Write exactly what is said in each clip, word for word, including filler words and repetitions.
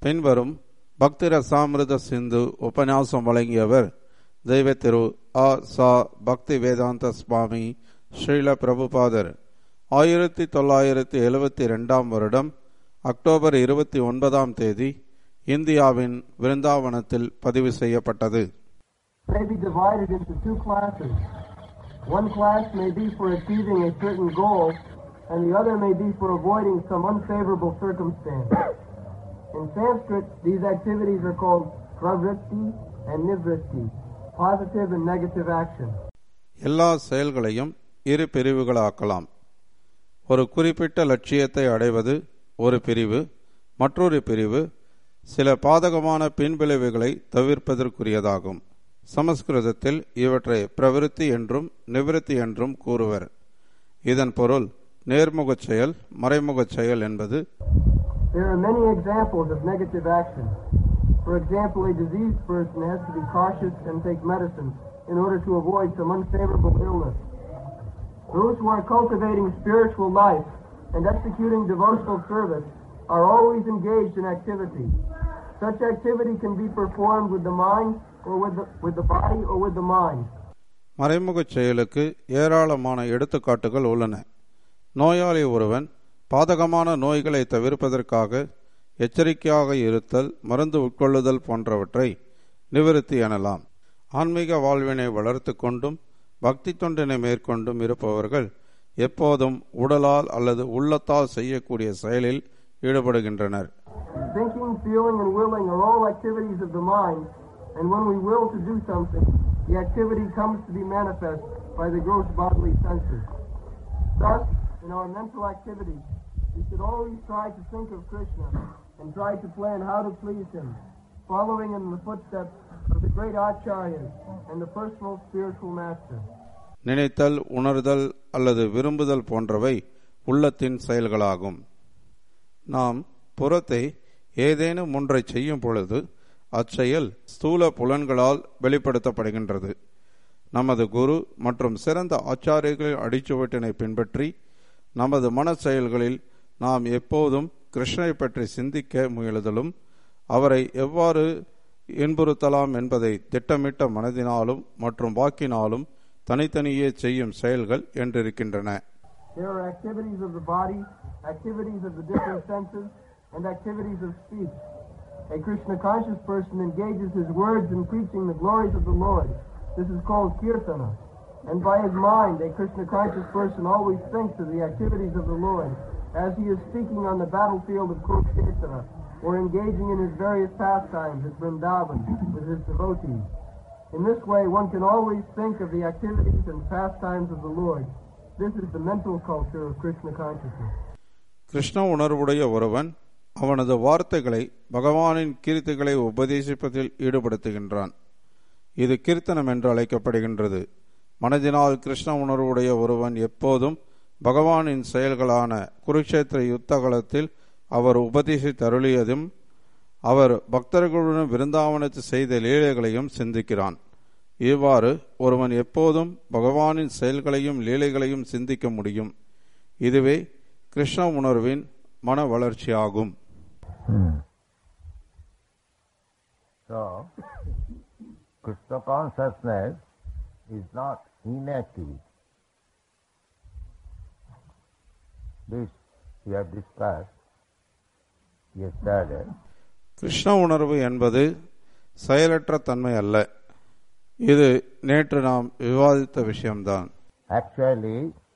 பின்வரும் பக்தி ரசாமிருத சிந்து உபன்யாசம் வழங்கியவர் தெய்வ திரு ஆ சா பக்தி வேதாந்த சுவாமி ஸ்ரீல பிரபுபாதர். ஆயிரத்தி தொள்ளாயிரத்தி எழுபத்தி ரெண்டாம் வருடம் அக்டோபர் இருபத்தி ஒன்பதாம் தேதி இந்தியாவின் விருந்தாவனத்தில் பதிவு செய்யப்பட்டது. May be divided into two classes. One class may be for achieving a certain goal, and the other may be for avoiding some unfavorable circumstance. In Sanskrit, these activities are called pravritti and nivritti, positive and negative action. எல்லா செயல்களையும் இரு பிரிவுகளாக்கலாம். ஒரு குறிப்பிட்ட லட்சியத்தை அடைவது ஒரு பிரிவு, மற்றொரு பிரிவு சில பாதகமான பின்விளைவுகளை தவிர்ப்பதற்குரியதாகும். சமஸ்கிருதத்தில் இவற்றை பிரவிருத்தி என்றும் நிவிருத்தி என்றும் கூறுவர். இதன் பொருள் நேர்முகச் செயல், மறைமுகச் செயல் என்பது. There are many examples of negative action. For example, a diseased person has to be cautious and take medicine in order to avoid some unfavorable illness. Those who are cultivating spiritual life and executing devotional service are always engaged in activity. Such activity can be performed with the mind or with the, with the body or with the mind. மறைமுகச் செயலுக்கு ஏராளமான எடுத்துக்காட்டுகள் உள்ளன. நோயாளி ஒருவன் பாதகமான நோய்களை தவிர்ப்பதற்காக எச்சரிக்கையாக இருத்தல், மருந்து உட்கொள்ளுதல் போன்றவற்றை நிவிருத்தி எனலாம். ஆன்மீக வாழ்வினை வளர்த்து கொண்டும் பக்தி தொண்டினை மேற்கொண்டும் இருப்பவர்கள் எப்போதும் உடலால் அல்லது உள்ளத்தால் செய்யக்கூடிய செயலில் ஈடுபடுகின்றனர். Thinking, feeling and willing are all activities of the mind, and when we will to do something, the activity comes to be manifest by the gross bodily senses. Thus, in our mental activities, we should always try to think of Krishna and try to plan how to please him, following in the footsteps of the great acharyas and the personal spiritual master. நினைத்தல், உணர்தல் அல்லது விரும்புதல் போன்றவை உள்ளத்தின் செயல்களாகும். நாம் புறத்தை ஏதேனும் ஒன்றை செய்யும் பொழுது அச்செயல் ஸ்தூல புலன்களால் வெளிப்படுத்தப்படுகின்றது. நமது குரு மற்றும் சிறந்த ஆச்சாரியர்களின் அடிச்சுவட்டினை பின்பற்றி நமது மன செயல்களில் நாம் எப்போதும் கிருஷ்ணரை பற்றி சிந்திக்க முயலுதலும் அவரை எவ்வாறு இன்புறுத்தலாம் என்பதை திட்டமிட்ட மனதினாலும் மற்றும் வாக்கினாலும் தனித்தனியே செய்யும் செயல்கள் என்றிருக்கின்றன. There are activities of the body, activities of the different senses, and activities of speech. A Krishna conscious person engages his words in preaching the glories of the Lord. This is called kirtana. And by his mind, a Krishna conscious person always thinks of the activities of the Lord as he is speaking on the battlefield of Kurukshetra or engaging in his various pastimes at Vrindavan with his devotees. In this way, one can always think of the activities and pastimes of the Lord. This is the mental culture of Krishna consciousness. Krishna உணர்வுடைய ஒருவன் அவனது வார்த்தைகளை பகவானின் கீர்த்திகளை உபதேசிப்பதில் ஈடுபடுத்துகின்றான். இது கீர்த்தனம் என்று அழைக்கப்படுகின்றது. மனதினால் கிருஷ்ண உணர்வுடைய ஒருவன் எப்போதும் பகவானின் செயல்களான குருக்ஷேத்திர யுத்தகலத்தில் அவர் உபதேசித்தருளியதும் அவர் பக்தர்களுடன் விருந்தாவனத்து செய்த லீலைகளையும் சிந்திக்கிறான். இவ்வாறு ஒருவன் எப்போதும் பகவானின் செயல்களையும் லீலைகளையும் சிந்திக்க முடியும். இதுவே கிருஷ்ண உணர்வின் மன வளர்ச்சியாகும். So, Krishna consciousness is not inactivity. This we have discussed yesterday. Krishna உணர்வு என்பது செயலற்ற தன்மை அல்ல. இது நேற்று நாம் விவாதித்த விஷயம்தான். Actually,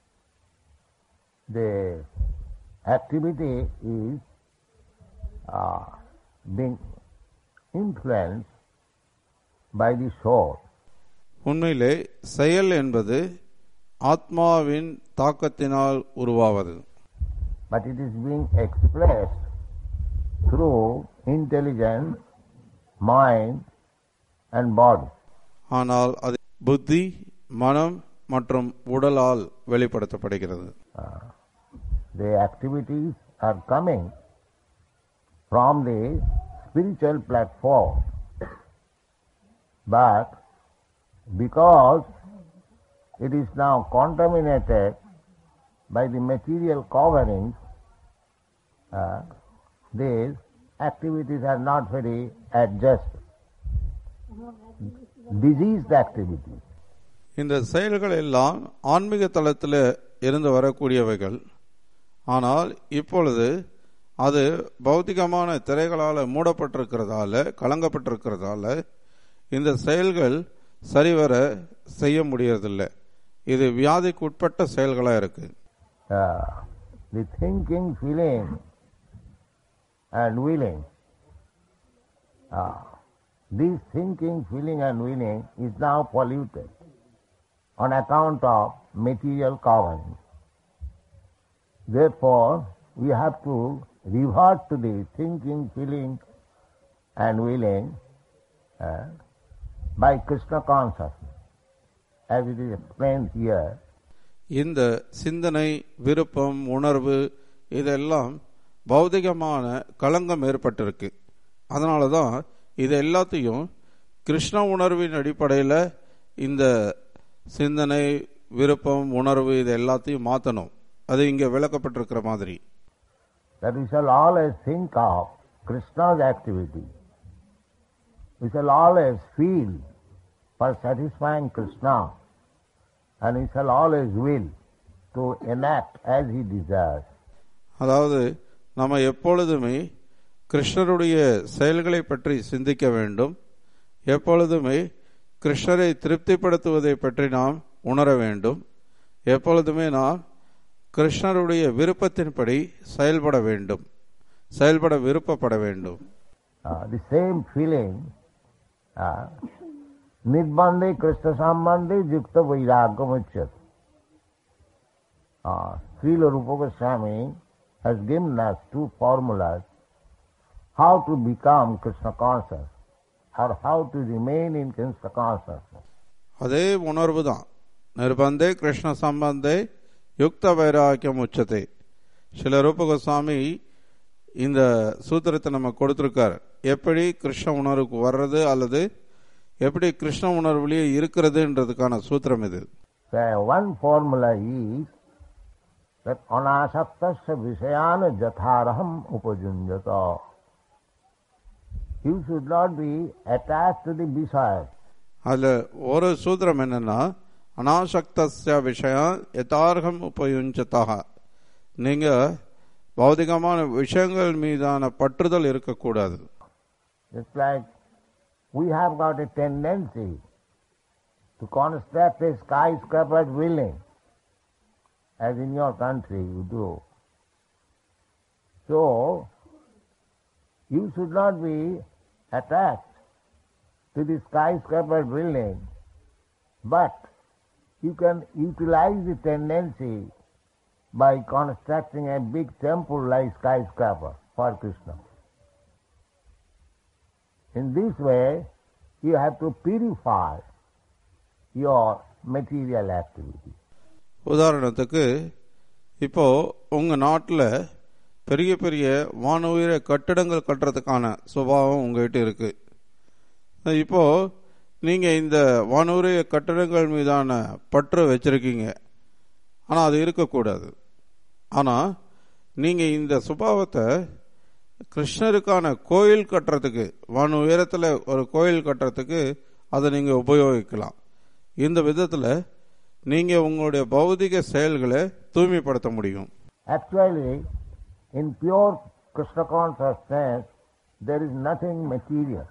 the activity is uh, being influenced by the soul. உண்மையிலே செயல் என்பது ஆத்மாவின் தாக்கத்தினால் உருவாவது. But it is being expressed through intelligence, mind and body. ஆனால் அது புத்தி, மனம் மற்றும் உடலால் வெளிப்படுத்தப்படுகிறது. Uh, the activities are coming from the spiritual platform, but because it is now contaminated by the material coverings, uh, these activities are not very adjusted. Diseased activities. இந்த செயல்கள் எல்லாம் ஆன்மீக தளத்தில் இருந்து வரக்கூடியவைகள். ஆனால் இப்பொழுது அது பௌத்திகமான திரைகளால் மூடப்பட்டிருக்கிறதால, கலங்கப்பட்டிருக்கிறதால இந்த செயல்கள் சரிவர செய்ய முடியறதில்லை. இது வியாதிக்கு உட்பட்ட செயல்களாக இருக்கு. Uh, the thinking, feeling and willing. Uh, this thinking, feeling and willing is now polluted on account of material covering. Therefore, we have to revert to the thinking, feeling and willing uh, by Krishna consciousness, as it is explained here. இந்த சிந்தனை, விருப்பம், உணர்வு இதெல்லாம் பௌதிகமான களங்கம் ஏற்பட்டிருக்கு. அதனால தான் இது எல்லாத்தையும் கிருஷ்ண உணர்வின் அடிப்படையில் இந்த சிந்தனை, விருப்பம், உணர்வு இது எல்லாத்தையும் மாற்றணும். அது இங்கே விளக்கப்பட்டிருக்கிற மாதிரி. That we shall always think of Krishna's activity. We shall always feel for satisfying Krishna, and we shall always will to enact as he desires. அதாவது நம்ம எப்பொழுதுமே கிருஷ்ணருடைய செயல்களை பற்றி சிந்திக்க வேண்டும். எப்பொழுதுமே கிருஷ்ணரை திருப்திப்படுத்துவதை பற்றி நாம் உணர வேண்டும். எப்பொழுதுமே நாம் கிருஷ்ணருடைய விருப்பத்தின்படி செயல்பட வேண்டும், செயல்பட விருப்பப்பட வேண்டும். The same feeling nirbandhe Krishna sambandhe yukta vairagya muchyate. Srila Rupa Goswami has given us two formulas how to become Krishna conscious or how to remain in Krishna consciousness. அதே உணர்வு தான். நிர்பந்தே கிருஷ்ண சம்பந்தே யுக்த வைராக்கியம் உச்சத்தை. ஸ்ரீல ரூப கோஸ்வாமி இந்த சூத்திரத்தை நம்ம கொடுத்திருக்கார். எப்படி கிருஷ்ண உணர்வுக்கு வர்றது அல்லது எப்படி கிருஷ்ண உணர்வுலேயே இருக்கிறதுன்றதுக்கான சூத்திரம் இது. One formula is that anasaktasya visayana jatharaham upajunjata. You should not be attached to the visayas. அதுல ஒரு சூத்திரம் என்னன்னா அனாசக்தஸ்ய விஷயம் யதார்ஹம் உபயுஞ்சதாக. நீங்க பௌதிகமான விஷயங்கள் மீதான பற்றுதல் இருக்கக்கூடாது. It's like we have got a tendency to construct a skyscraper building, as in your country you do. So, you should not be attached to the skyscraper building, but you can utilize the tendency by constructing a big temple like skyscraper for Krishna. In this way, you have to purify your material activity. உதாரணத்துக்கு இப்போ உங்க நாட்டில் பெரிய பெரிய வானுயிர கட்டிடங்கள் கட்டுறதுக்கான சுபாவம் உங்ககிட்ட இருக்கு. இப்போ நீங்க இந்த வானுயிர கட்டிடங்கள் மீதான பற்று வச்சிருக்கீங்க. ஆனால் அது இருக்கக்கூடாது. ஆனால் நீங்க இந்த சுபாவத்தை கிருஷ்ணருக்கான கோயில் கட்டுறதுக்கு, வானு உயரத்தில் ஒரு கோயில் கட்டுறதுக்கு அதை நீங்க உபயோகிக்கலாம். இந்த விதத்தில் நீங்க உங்களுடைய பௌதிக செயல்களை தூய்மைப்படுத்த முடியும். Actually, in pure Krishna consciousness, there is nothing material.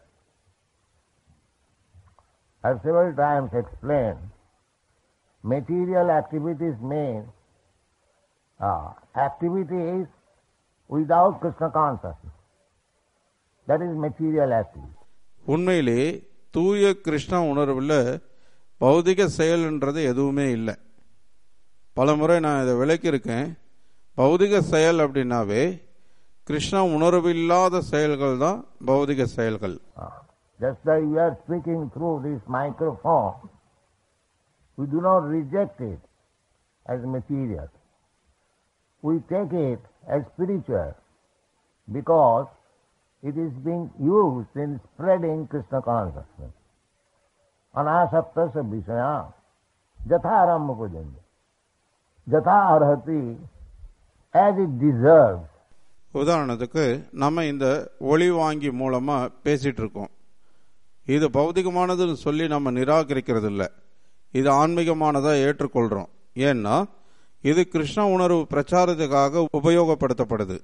I have several times explained, material activities mean uh, activities without Krishna consciousness. That is material activity. உண்மையிலே தூய கிருஷ்ண உணர்வில் பௌதிக செயல்ன்றது எதுவுமே இல்லை. பல முறை நான் இதை விளக்கியிருக்கேன். பௌதிக செயல் அப்படின்னாவே கிருஷ்ண உணர்வு இல்லாத செயல்கள் தான் பௌதிக செயல்கள். Just like we are speaking through this microphone, we do not reject it as material. We take it as spiritual because it is being used in spreading Krishna consciousness. Anasaktasya visaya jatharam upajanya. Jatha arhati, as it deserves. உதாரணத்துக்கு நம்ம இந்த ஒளி வாங்கி மூலமா பேசிட்டு இருக்கோம். இது பௌதிகமானதுன்னு சொல்லி நம்ம நிராகரிக்கிறது இல்லை, இது ஆன்மீகமானதா ஏற்றுக்கொள்றோம். ஏன்னா இது கிருஷ்ண உணர்வு பிரச்சாரத்துக்காக உபயோகப்படுத்தப்படுது.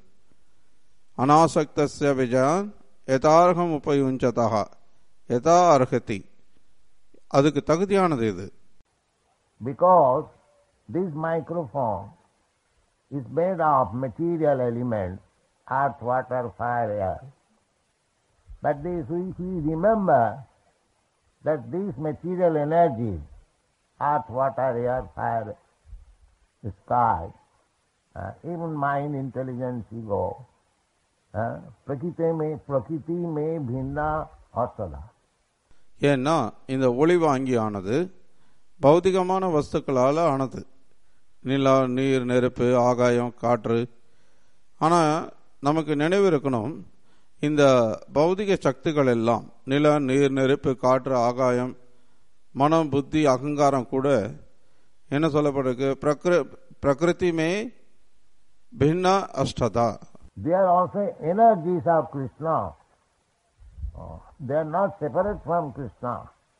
அநாசக்தஸ்ய விஜயான் யதார்ஹம் உபயுஞ்சதஹ யதா அர்ஹதி, அதுக்கு தகுதியானது இது. Because this microphone is made of material elements, earth, water, fire, air. But this, if we remember that these material energies, earth, water, air, fire, the sky, uh, even mind, intelligence, ego, uh, prakriti mein prakriti mein bhinna asada. ஏன்னா இந்த ஒளி வாங்கி ஆனது பௌதிகமான வஸ்துக்களால் ஆனது. நிலா, நீர், நெருப்பு, ஆகாயம், காற்று. ஆனால் நமக்கு நினைவு இருக்கணும், இந்த பௌதிக சக்திகள் எல்லாம் நில, நீர், நெருப்பு, காற்று, ஆகாயம், மனம், புத்தி, அகங்காரம் கூட என்ன சொல்லப்பட்டிருக்கு? பிரகிருதி மே பின்னா அஷ்டதா. They are also energies of Krishna. They are not separate from Krishna.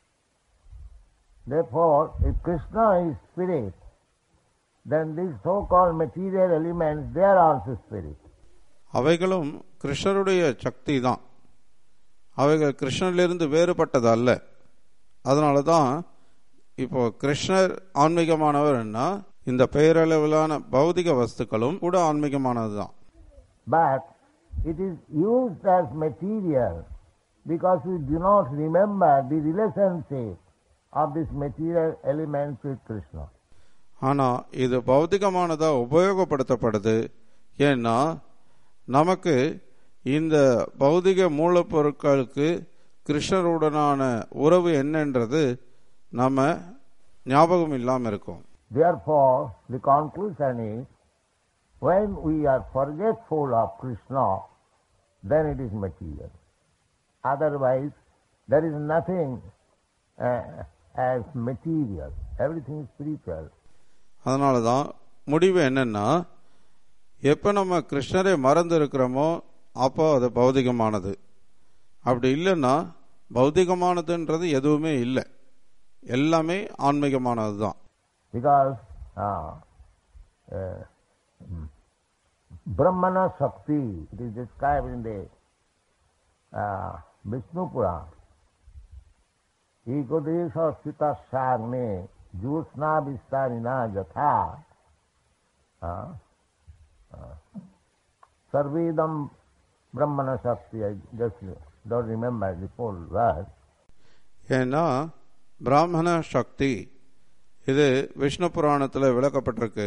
Therefore, if Krishna is spirit, then these so-called material elements, they are also spirit. அவைகளும் கிருஷ்ணருடைய சக்தி தான், அவைகள் கிருஷ்ணனிலிருந்து வேறுபட்டது அல்ல. அதனால தான் இப்போ கிருஷ்ணர் ஆன்மீகமானவர்னா இந்த பெயரளவிலான பௌதிக வஸ்துக்களும் கூட ஆன்மீகமானது தான். But it is used as material because we do not remember the relationship of these material elements with Krishna. ஆனால் இது பௌதிகமானதா உபயோகப்படுத்தப்படுது. ஏன்னா நமக்கு இந்த பௌதிக மூலப்பொருட்களுக்கு கிருஷ்ணருடனான உறவு என்னன்றது நம்ம ஞாபகம் இல்லாமல் இருக்கும். Therefore, the conclusion is, when we are forgetful of Krishna, then it is material. Otherwise, there is nothing uh, as material. Everything is spiritual. அதனால தான் முடிவு என்னன்னா, எப்போ நம்ம கிருஷ்ணரை மறந்து இருக்கிறோமோ அப்போ அது பௌதிகமானது. அப்படி இல்லைன்னா பௌதிகமானதுன்றது எதுவுமே இல்லை, எல்லாமே ஆன்மீகமானது தான். Because uh, uh, Brahmana Shakti, it is described in the uh, Vishnu Purana. Ekodesha sthita sagne jyosna vistarina jatha sarvedam Brahmana Shakti. I just don't remember the full word. ஏன்னா பிராமண சக்தி இது விஷ்ணு புராணத்தில் விளக்கப்பட்டிருக்கு.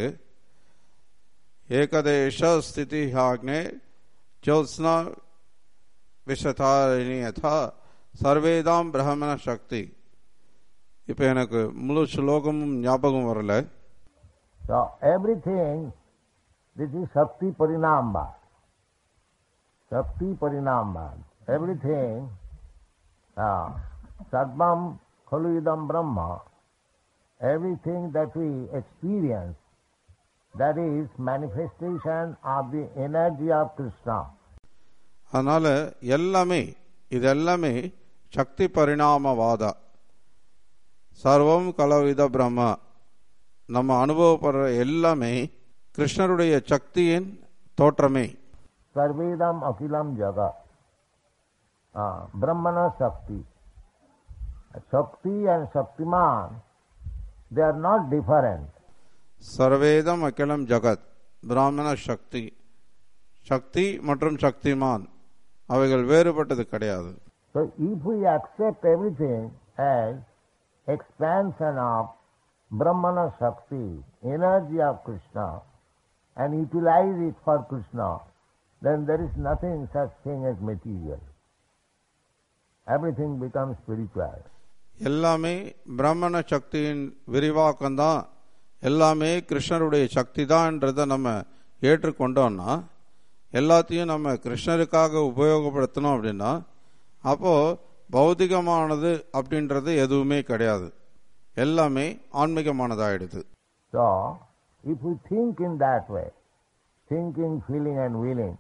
ஏகதேஷ ஸ்திதி ஆக்னே ஜோத்ஸ்னா விஷதாரிணி யதா சர்வேதாம் பிராமண சக்தி. இப்போ எனக்கு முழு ஸ்லோகமும் ஞாபகம் வரல. So everything, this is Shakti Parinamba. Shakti Parinamba. Everything, uh, Sarvam Khalu Idam Brahma, everything that we experience, that is manifestation of the energy of Krishna. அதனால எல்லாமே இது எல்லாமே சக்தி பரிணாமவாதா. சர்வம் கலவித பிரம்மா, நம்ம அனுபவப்படுற எல்லாமே கிருஷ்ணருடைய சக்தியின் தோற்றமே. Sarvedam Akilam Jaga, uh, Brahmana Shakti. Shakti and Shaktiman, they are not different. சர்வேதம் அகிலம் ஜகத் பிராமண சக்தி. சக்தி மற்றும் சக்திமான் அவைகள் வேறுபட்டது கிடையாது. So if we accept everything as expansion of Brahmana Shakti, energy of Krishna, and utilize it for Krishna, then there is nothing such thing as material. Everything becomes spiritual. எல்லாமே பிராமண சக்தியின் விரிவாக்கம்தான், எல்லாமே கிருஷ்ணருடைய சக்தி தான்ன்றதை நம்ம ஏற்றுக்கொண்டோம்னா, எல்லாத்தையும் நம்ம கிருஷ்ணருக்காக உபயோகப்படுத்தணும் அப்படின்னா அப்போ பௌதிகமானது அப்படின்றது எதுவுமே கிடையாது, எல்லாமே ஆன்மீகமானதாயிடுது. So, if we think in that way, thinking, feeling and willing,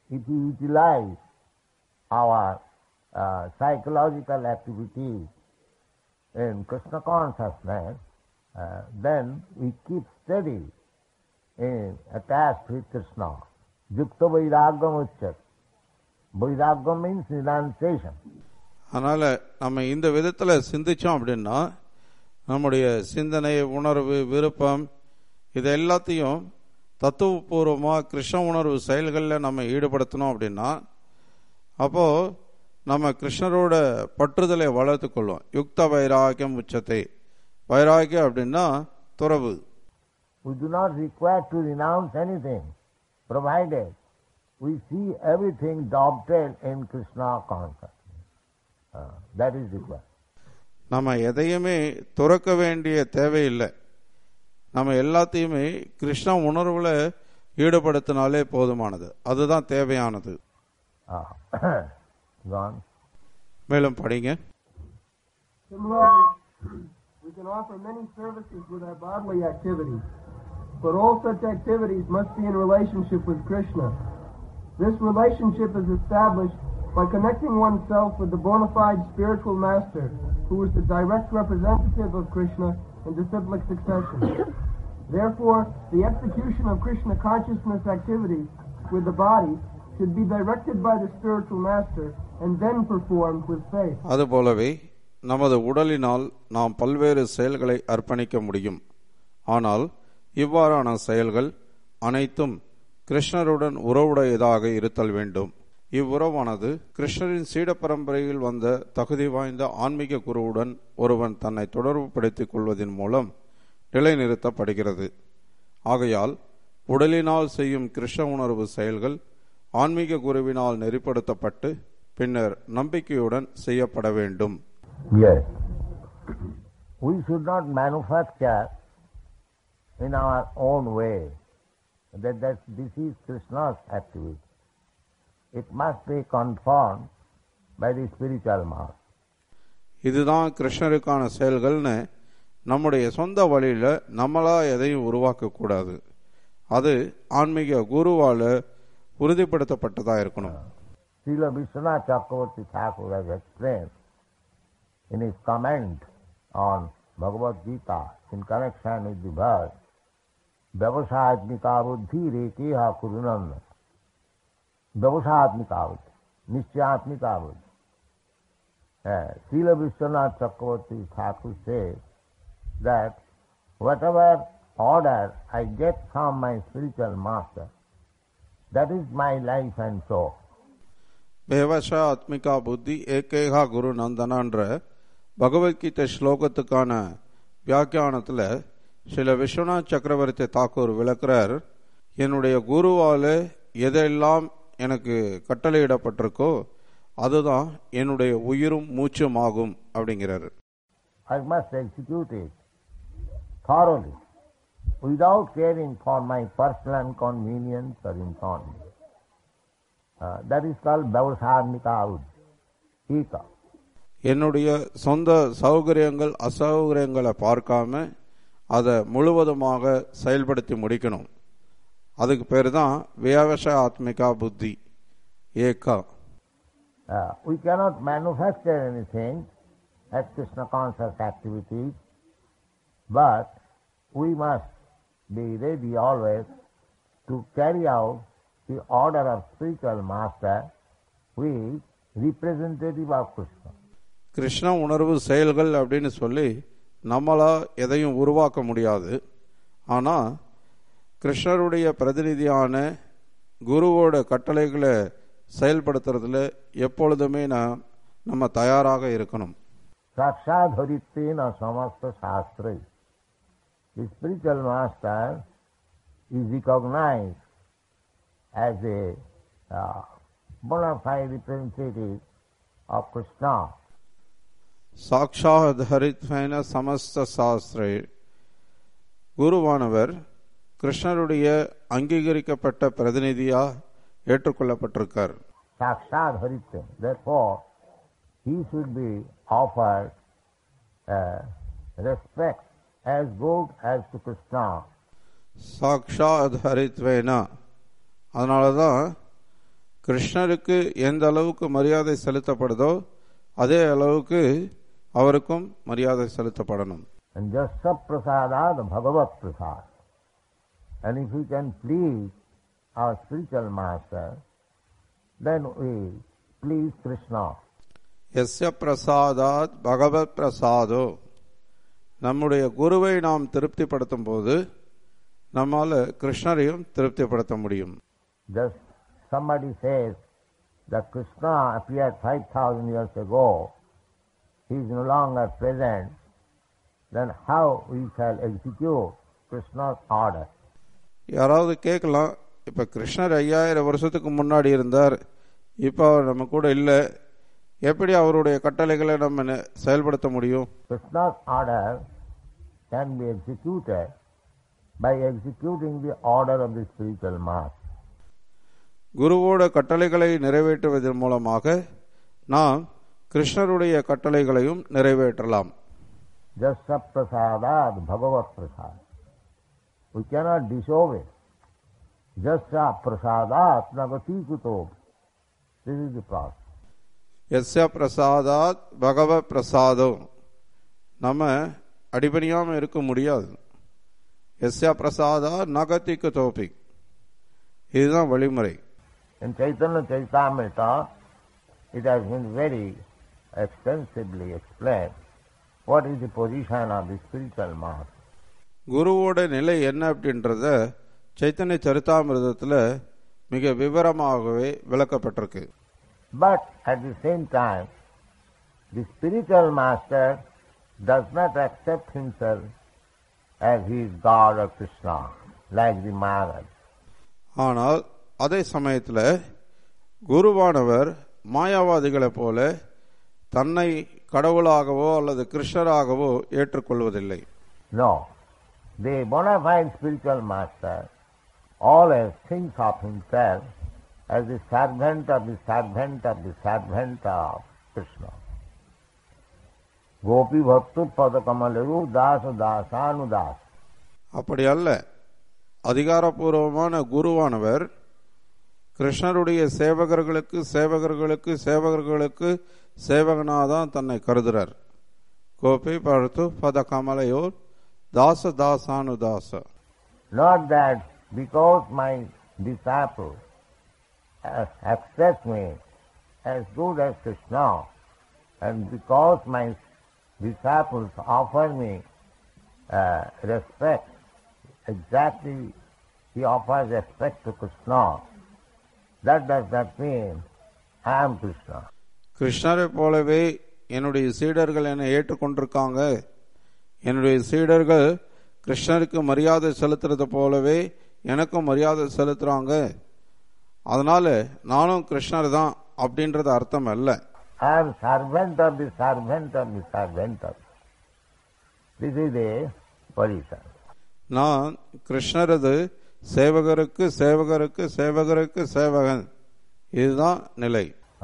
if we utilize our uh, psychological activities in Krishna consciousness, uh, then we keep steady in attached with Krishna. Yukta vairagam uchyat. Vairagam means renunciation. அதனால் நம்ம இந்த விதத்தில் சிந்திச்சோம் அப்படின்னா நம்முடைய சிந்தனை, உணர்வு, விருப்பம் இது எல்லாத்தையும் தத்துவபூர்வமாக கிருஷ்ண உணர்வு செயல்களில் நம்ம ஈடுபடுத்தணும் அப்படின்னா அப்போது நம்ம கிருஷ்ணரோட பற்றுதலை வளர்த்துக்கொள்வோம். யுக்த வைராகியம் உச்சத்தை. வைராகியம் அப்படின்னா துறவு. We do not require to renounce anything, provided we see everything dovetailed in Krishna consciousness. Uh, that is required. நம்ம எதையுமே துறக்க வேண்டிய தேவையில்லை. நம்ம எல்லாத்தையுமே கிருஷ்ண உணர்வுல ஈடுபடுத்தினாலே போதுமானது. அதுதான் தேவையானது. மேலும் படிங்க. Similarly, we can offer many services with our bodily activities, but all such activities must be in relationship with Krishna. This relationship is established by connecting oneself with the bona fide spiritual master, who is the direct representative of Krishna in disciplic succession. Therefore, the execution of Krishna consciousness activities with the body should be directed by the spiritual master and then performed with faith. அதுபோலவே நமது உடலினால் நாம் பல்வேறு செயல்களை அர்ப்பணிக்க முடியும். ஆனால் இவ்வாறான செயல்கள் அனைத்தும் கிருஷ்ணருடன் உறவுடையதாக இருத்தல் வேண்டும். இவ்வுறவானது கிருஷ்ணரின் சீட பரம்பரையில் வந்த தகுதி வாய்ந்த ஆன்மீக குருவுடன் ஒருவன் தன்னை தொடர்பு படுத்திக் கொள்வதன் மூலம் நிலைநிறுத்தப்படுகிறது. ஆகையால் உடலினால் செய்யும் கிருஷ்ண உணர்வு செயல்கள் ஆன்மீக குருவினால் நெறிப்படுத்தப்பட்டு பின்னர் நம்பிக்கையுடன் செய்யப்பட வேண்டும். Yes. We should not manufacture in our own way that, that this is Krishna's activity. It must be confirmed by the spiritual master. இதுதான் கிருஷ்ணருக்கான செயல்கள்னு நம்முடைய சொந்த வழியில நம்மளா எதையும் உருவாக்க கூடாது. அது ஆன்மீக குருவால உறுதிப்படுத்தப்பட்டதா இருக்கணும். Srila Vishwanath Chakravarti Thakur has explained in his comment on Bhagavad Gita in connection with the verse Vyavasayatmika buddhi rekeha kurunam. Vyavasayatmika buddhi, Nishchayatmika buddhi. Srila Vishwanath Chakravarti Thakur says that whatever order I get from my spiritual master, that is my life and soul. விவசாத்மிகா புத்தி ஏகேகா குரு நந்தனன்ற பகவத்கீதை ஸ்லோகத்துக்கான வியாக்கியானத்தில் ஸ்ரீல விஸ்வநாத் சக்கரவர்த்தி தாக்கூர் விளக்குறார், என்னுடைய குருவால எதெல்லாம் எனக்கு கட்டளையிடப்பட்டிருக்கோ அதுதான் என்னுடைய உயிரும் மூச்சும் ஆகும் அப்படிங்கிறார். I must execute it thoroughly without caring for my personal inconvenience or inconvenience. Uh, that is called Vyavasayatmika buddhi. என்னுடைய சொந்த சௌகரியங்கள் அசௌகரியங்களை பார்க்காம அதை முழுவதுமாக செயல்படுத்தி முடிக்கணும். அதுக்கு பேர் தான் விவசாயாத்மிகா புத்தி ஏகா. We cannot manufacture anything as Krishna conscious activities, but we must be ready always to carry out the order of spiritual master with representative of Krishna. Krishna உணர்வு செயல்கள் அப்படின்னு சொல்லி நம்மளா எதையும் உருவாக்க முடியாது. ஆனால் கிருஷ்ணருடைய பிரதிநிதியான குருவோட கட்டளைகளை செயல்படுத்துறதுல எப்பொழுதுமே நம்ம தயாராக இருக்கணும். Sakshadharitena samasta shastra. The spiritual master is recognized as a uh, bona fide representative of Krishna. சாக்ஷாத்ஹரித்வேன சமஸ்த சாஸ்திரே. குருவானவர் கிருஷ்ணருடைய அங்கீகரிக்கப்பட்ட பிரதிநிதியா ஏற்றுக்கொள்ளப்பட்டிருக்கார். Sakshadharitven. Therefore, he should be offered uh, respect as good as to Krishna. சாக்ஷாத்ஹரித்வேன. அதனால தான் கிருஷ்ணருக்கு எந்த அளவுக்கு மரியாதை செலுத்தப்படுதோ அதே அளவுக்கு அவருக்கும் மரியாதை செலுத்தப்படணும். And Jasya Prasadat Bhagavat Prasad. And if we can please our spiritual master, then we please Krishna. யஸ்ய பிரசாதாத் பகவத் பிரசாதோ. நம்முடைய குருவை நாம் திருப்திப்படுத்தும் போது நம்மால கிருஷ்ணரையும் திருப்திப்படுத்த முடியும். Just somebody says that Krishna appeared five thousand years ago, he is no longer present, then how we shall execute Krishna's order? யாராவது கேட்கலாம், இப்ப கிருஷ்ணர் ஐயாயிரம் வருஷத்துக்கு முன்னாடி இருந்தார், இப்ப அவர் நம்ம கூட இல்லை, எப்படி அவருடைய கட்டளைகளை நம்ம செயல்படுத்த முடியும்? Krishna's order can be executed by executing the order of the spiritual master. குருவோட கட்டளைகளை நிறைவேற்றுவதன் மூலமாக நாம் கிருஷ்ணருடைய கட்டளைகளையும் நிறைவேற்றலாம். Jasya prasadat bhagavat prasad. We cannot disobey. Jasya prasadat nagati kuto. This is the process. யஸ்ய பிரசாதாத் பகவத் பிரசாதோ. நம்ம அடிபணியாம இருக்க முடியாது. யஸ்ய பிரசாதா நகதி குதோபி. இதுதான் வழிமுறை. In Chaitanya Charitamrita, it has been very extensively explained what is the position of the spiritual master. குருவோட நிலை என்ன அப்படின்றத சைத்தன்ய சரிதாமிர்தத்துல மிக விவரமாகவே விளக்கப்பட்டிருக்கு. But at the same time, the spiritual master does not accept himself as he is God or Krishna, like the Maharaj. ஆனால் அதே சமயத்தில் குருவானவர் மாயாவாதிகளைப் போல தன்னை கடவுளாகவோ அல்லது கிருஷ்ணராகவோ ஏற்றுக்கொள்வதில்லை. No, the bona fide spiritual master always thinks of himself as the servant of the servant of the servant of Krishna. Gopi bhaktu padakamalu dasa dasanudas. அப்படி அல்ல, அதிகாரப்பூர்வமான குருவானவர் கிருஷ்ணருடைய சேவகர்களுக்கு சேவகர்களுக்கு சேவகர்களுக்கு சேவகனாதான் தன்னை கருதுறார். கோபி பர்த்து பத கமலையோர் தாச தாசானு தாச. Not that because my disciple accepts me as good as Krishna, and because my disciples offer me uh, respect, exactly he offers respect to Krishna, that does not mean I am Krishna. கிருஷ்ணரை போலவே என்னுடைய சீடர்கள் என்னை ஏற்றுக்கொண்டிருக்காங்க, என்னுடைய சீடர்கள் கிருஷ்ணருக்கு மரியாதை செலுத்துறது போலவே எனக்கும் மரியாதை செலுத்துறாங்க, அதனால நானும் கிருஷ்ணர் தான் அப்படின்றது அர்த்தம் அல்ல. I am servant of the servant of the servant of. This is the position. நான் கிருஷ்ணரது சேவகருக்கு சேவகருக்கு சேவகருக்கு சேவகன், இதுதான் நிலை.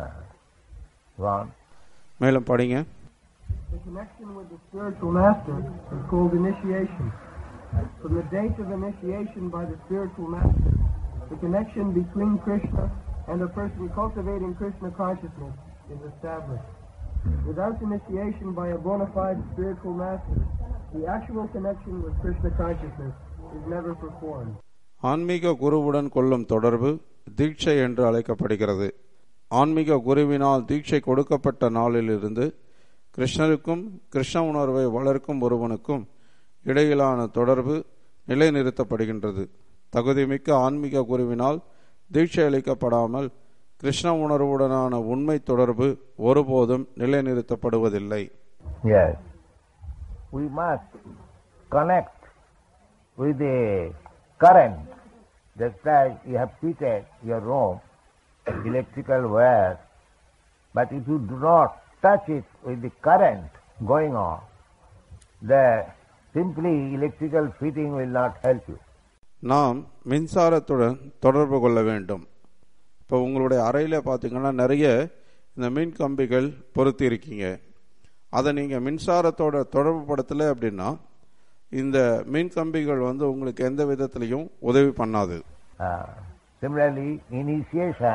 மேலும் படிங்க. The connection with the spiritual master is called initiation. From the date of initiation by the spiritual master, the connection between Krishna and a person cultivating Krishna consciousness is established. Without initiation by a bona fide spiritual master, the actual connection with Krishna consciousness is never performed. ஆன்மீக குருவுடன் கொள்ளும் தொடர்பு தீட்சை என்று அழைக்கப்படுகிறது. ஆன்மீக குருவினால் தீட்சை கொடுக்கப்பட்ட நாளிலிருந்து கிருஷ்ணருக்கும் கிருஷ்ண உணர்வை வளர்க்கும் ஒருவனுக்கும் இடையிலான தொடர்பு நிலைநிறுத்தப்படுகின்றது. தகுதிமிக்க ஆன்மீக குருவினால் தீட்சை அளிக்கப்படாமல் கிருஷ்ண உணர்வுடனான உண்மை தொடர்பு ஒருபோதும் நிலைநிறுத்தப்படுவதில்லை. Yes, we must connect with the current, just like you have fitted your room, electrical wire, but if you do not touch it with the current going on, the simply electrical fitting will not help you. நாம் மின்சாரத்துடன் தொடர்பு கொள்ள வேண்டும். இப்போ உங்களுடைய அறையில் பார்த்தீங்கன்னா நிறைய இந்த மின் கம்பிகள் பொருத்தி இருக்கீங்க. அதை நீங்கள் மின்சாரத்தோட தொடர்பு படுத்தலை அப்படின்னா இந்த மின் கம்பிகள் வந்து உங்களுக்கு எந்த விதத்திலையும் உதவி பண்ணாது. Uh, similarly, initiation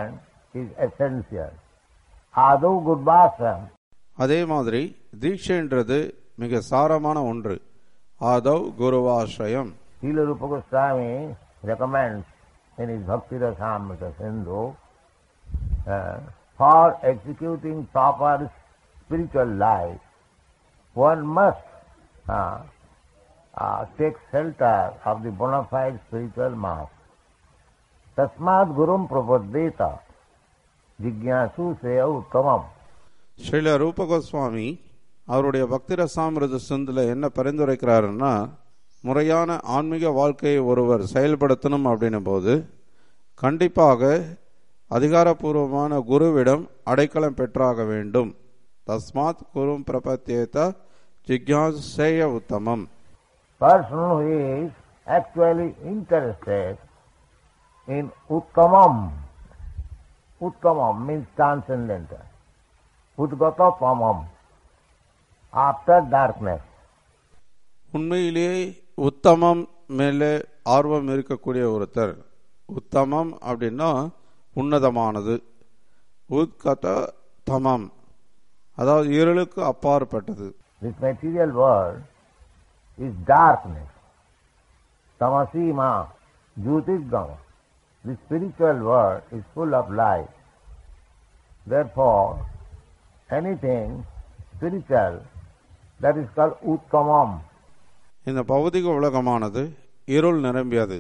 is essential. Adu Gurvasam. அதே மாதிரி தீட்சைன்றது மிக சாரமான ஒன்று. Aadhav குருவாசிரயம். Srila Rupa Goswami recommends in his Bhakti Rasamrita Sindhu uh, for executing proper spiritual life, one must uh, uh, take shelter of the bona fide spiritual master. Tasmad Gurum Prapaddeta Jigyasu Seya Uttamam. Srila ரூப கோஸ்வாமி அவருடைய பக்தி ரசாமிருத சிந்துல என்ன பரிந்துரைக்கிறாருன்னா, முறையான ஆன்மீக வாழ்க்கையை ஒருவர் செயல்படுத்தணும் அப்படின்னும் போது கண்டிப்பாக அதிகாரப்பூர்வமான குருவிடம் அடைக்கலம் பெற்றாக வேண்டும். தஸ்மாத் குரும் பிரபத்தியேத ஜிக்யாசேய உத்தமம். Person who is actually interested in uttamam. Uttamam means transcendental. Udgata pamam. After darkness. உண்மையிலேயே உத்தமம் மேலே ஆர்வம் இருக்கக்கூடிய ஒருத்தர். உத்தமம் அப்படின்னா உன்னதமானது. உத்கத தமம் அதாவது இருளுக்கு அப்பாற்பட்டது. This material world is darkness. Tamasima jyotirgama. The spiritual world is full of light. Therefore, anything spiritual, that is called uttamam. இந்த பௌதிக உலகமானது இருள் நிரம்பியது.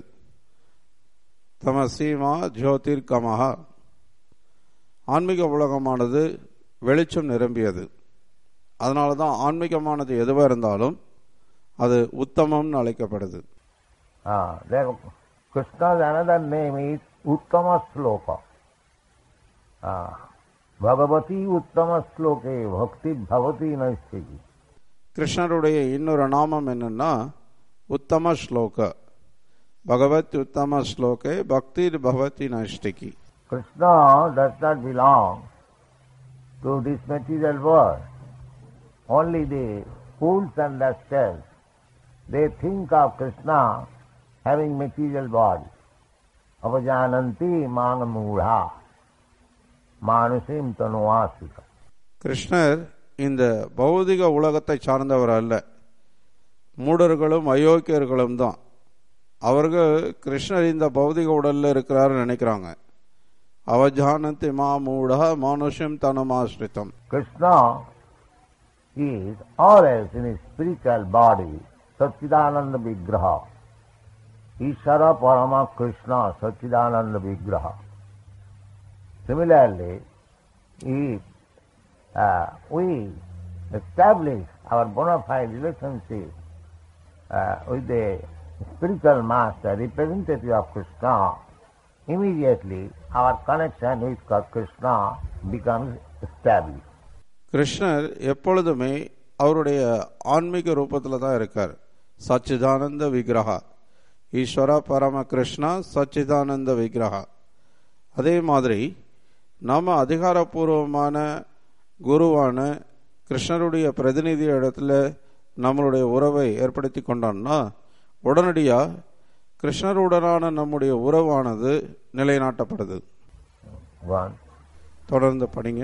தமசீமா ஜோதிர்கமஹ. ஆன்மீக உலகமானது வெளிச்சம் நிரம்பியது. அதனால தான் ஆன்மீகமானது எதுவாக இருந்தாலும் அது உத்தமம்னு அழைக்கப்படுது. Ah, there Krishna's another name is Uttama Sloka. Ah, Bhagavati Uttama Sloke Bhakti Bhavati Naistiki. கிருஷ்ணருடைய இன்னொரு நாமம் என்னன்னா உத்தம ஸ்லோக. பகவத் உத்தம ஸ்லோகே பக்தி பவதி நஷ்டிகி. Krishna does not belong to this material world. Only the fools understand. They think of Krishna having material body. Avajananti manamudha manusim tanuasika. கிருஷ்ணர் இந்த பௌதிக உலகத்தை சார்ந்தவர் அல்ல. மூடர்களும் அயோக்கியர்களும் தான். அவர்கள் கிருஷ்ணர் இந்த பௌதிக உடல்ல இருக்கிறாருன்னு நினைக்கிறாங்க. அவஜானந்தி மா மூட மானுஷம் தனுமாஸ்ரிதம். Krishna is always in his spiritual body, Satchidananda Vigraha. Ishara Parama Krishna Satchidananda Vigraha. Similarly, if uh, we establish our bona fide relationship uh, with the spiritual master, representative of Krishna, immediately our connection with Krishna becomes established. கிருஷ்ணர் எப்பொழுதுமே அவருடைய ஆன்மீக ரூபத்தில் தான் இருக்கார். சச்சிதானந்த விக்கிரகா. ஈஸ்வர பரம கிருஷ்ணா சச்சிதானந்த விக்கிரகா. அதே மாதிரி நாம அதிகாரப்பூர்வமான குருவான கிருஷ்ணருடைய பிரதிநிதி இடத்துல நம்மளுடைய உறவை ஏற்படுத்தி கொண்டோம்னா உடனடியாக கிருஷ்ணருடனான நம்முடைய உறவானது நிலைநாட்டப்படுது. தொடர்ந்து படிங்க.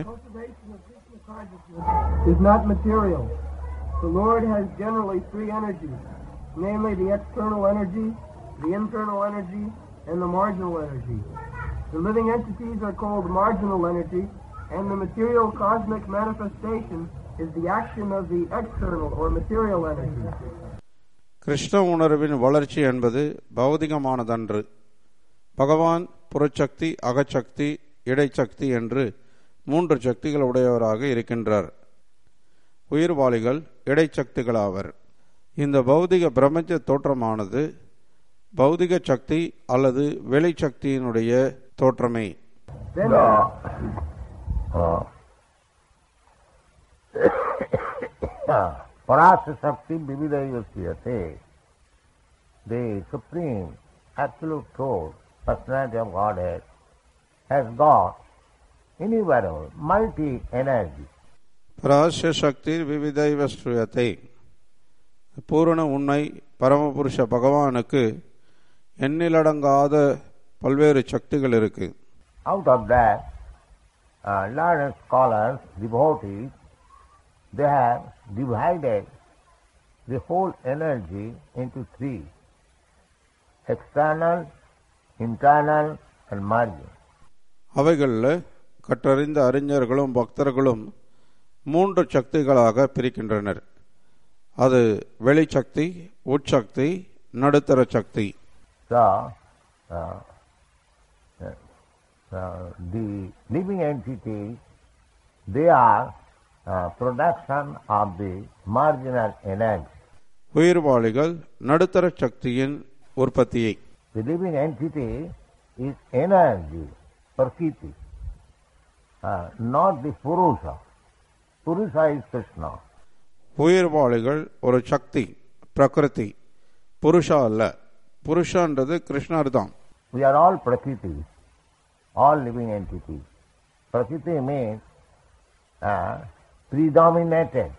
Is not material. The Lord has generally three energies, namely the external energy, the internal energy, and the marginal energy. The living entities are called marginal energy, and the material cosmic manifestation is the action of the external or material energy. Krishna உணர்வின் வளர்ச்சி என்பது பௌதிகமானதன்று. பகவான் புறச்சக்தி, அகச்சக்தி, இடைச்சக்தி என்று மூன்று சக்திகள் உடையவராக இருக்கின்றார். உயிர்வாளிகள் இடைச்சக்திகளாவர். இந்த பௌதிக பிரபஞ்ச தோற்றமானது பௌதிக சக்தி அல்லது வெளிச்சக்தியினுடைய தோற்றமே. Parasa Shakti Vividayasiyate, the Supreme Absolute Truth, Personality of Godhead, has got innumerable multi-energy. பராச சக்தி விவிதைவஸ்ரூயத்தை. பூரண உண்மை பரமபுருஷ பகவானுக்கு எண்ணிலடங்காத பல்வேறு சக்திகள் இருக்கு. Out of that, uh, learned scholars, devotees, they have divided the whole energy into three: external, internal and margin. அவைகளில் கற்றறிந்த அறிஞர்களும் பக்தர்களும் மூன்று சக்திகளாக பிரிக்கின்றனர். அது வெளிச்சக்தி, உட்சக்தி, நடுத்தர சக்தி. So, uh, uh, the living entities, they are uh, production of the marginal energy. உயிர்வாளிகள் நடுத்தர சக்தியின் உற்பத்தியை. The living entity is energy, Prakriti, uh, not the Purusha. Purusha is Krishna. உயிர்வாளிகள் ஒரு சக்தி, பிரகிருதி, புருஷா அல்ல. புருஷன்றது கிருஷ்ணர் தான். We are all Prakriti, all living entities. Prakriti means uh, predominated,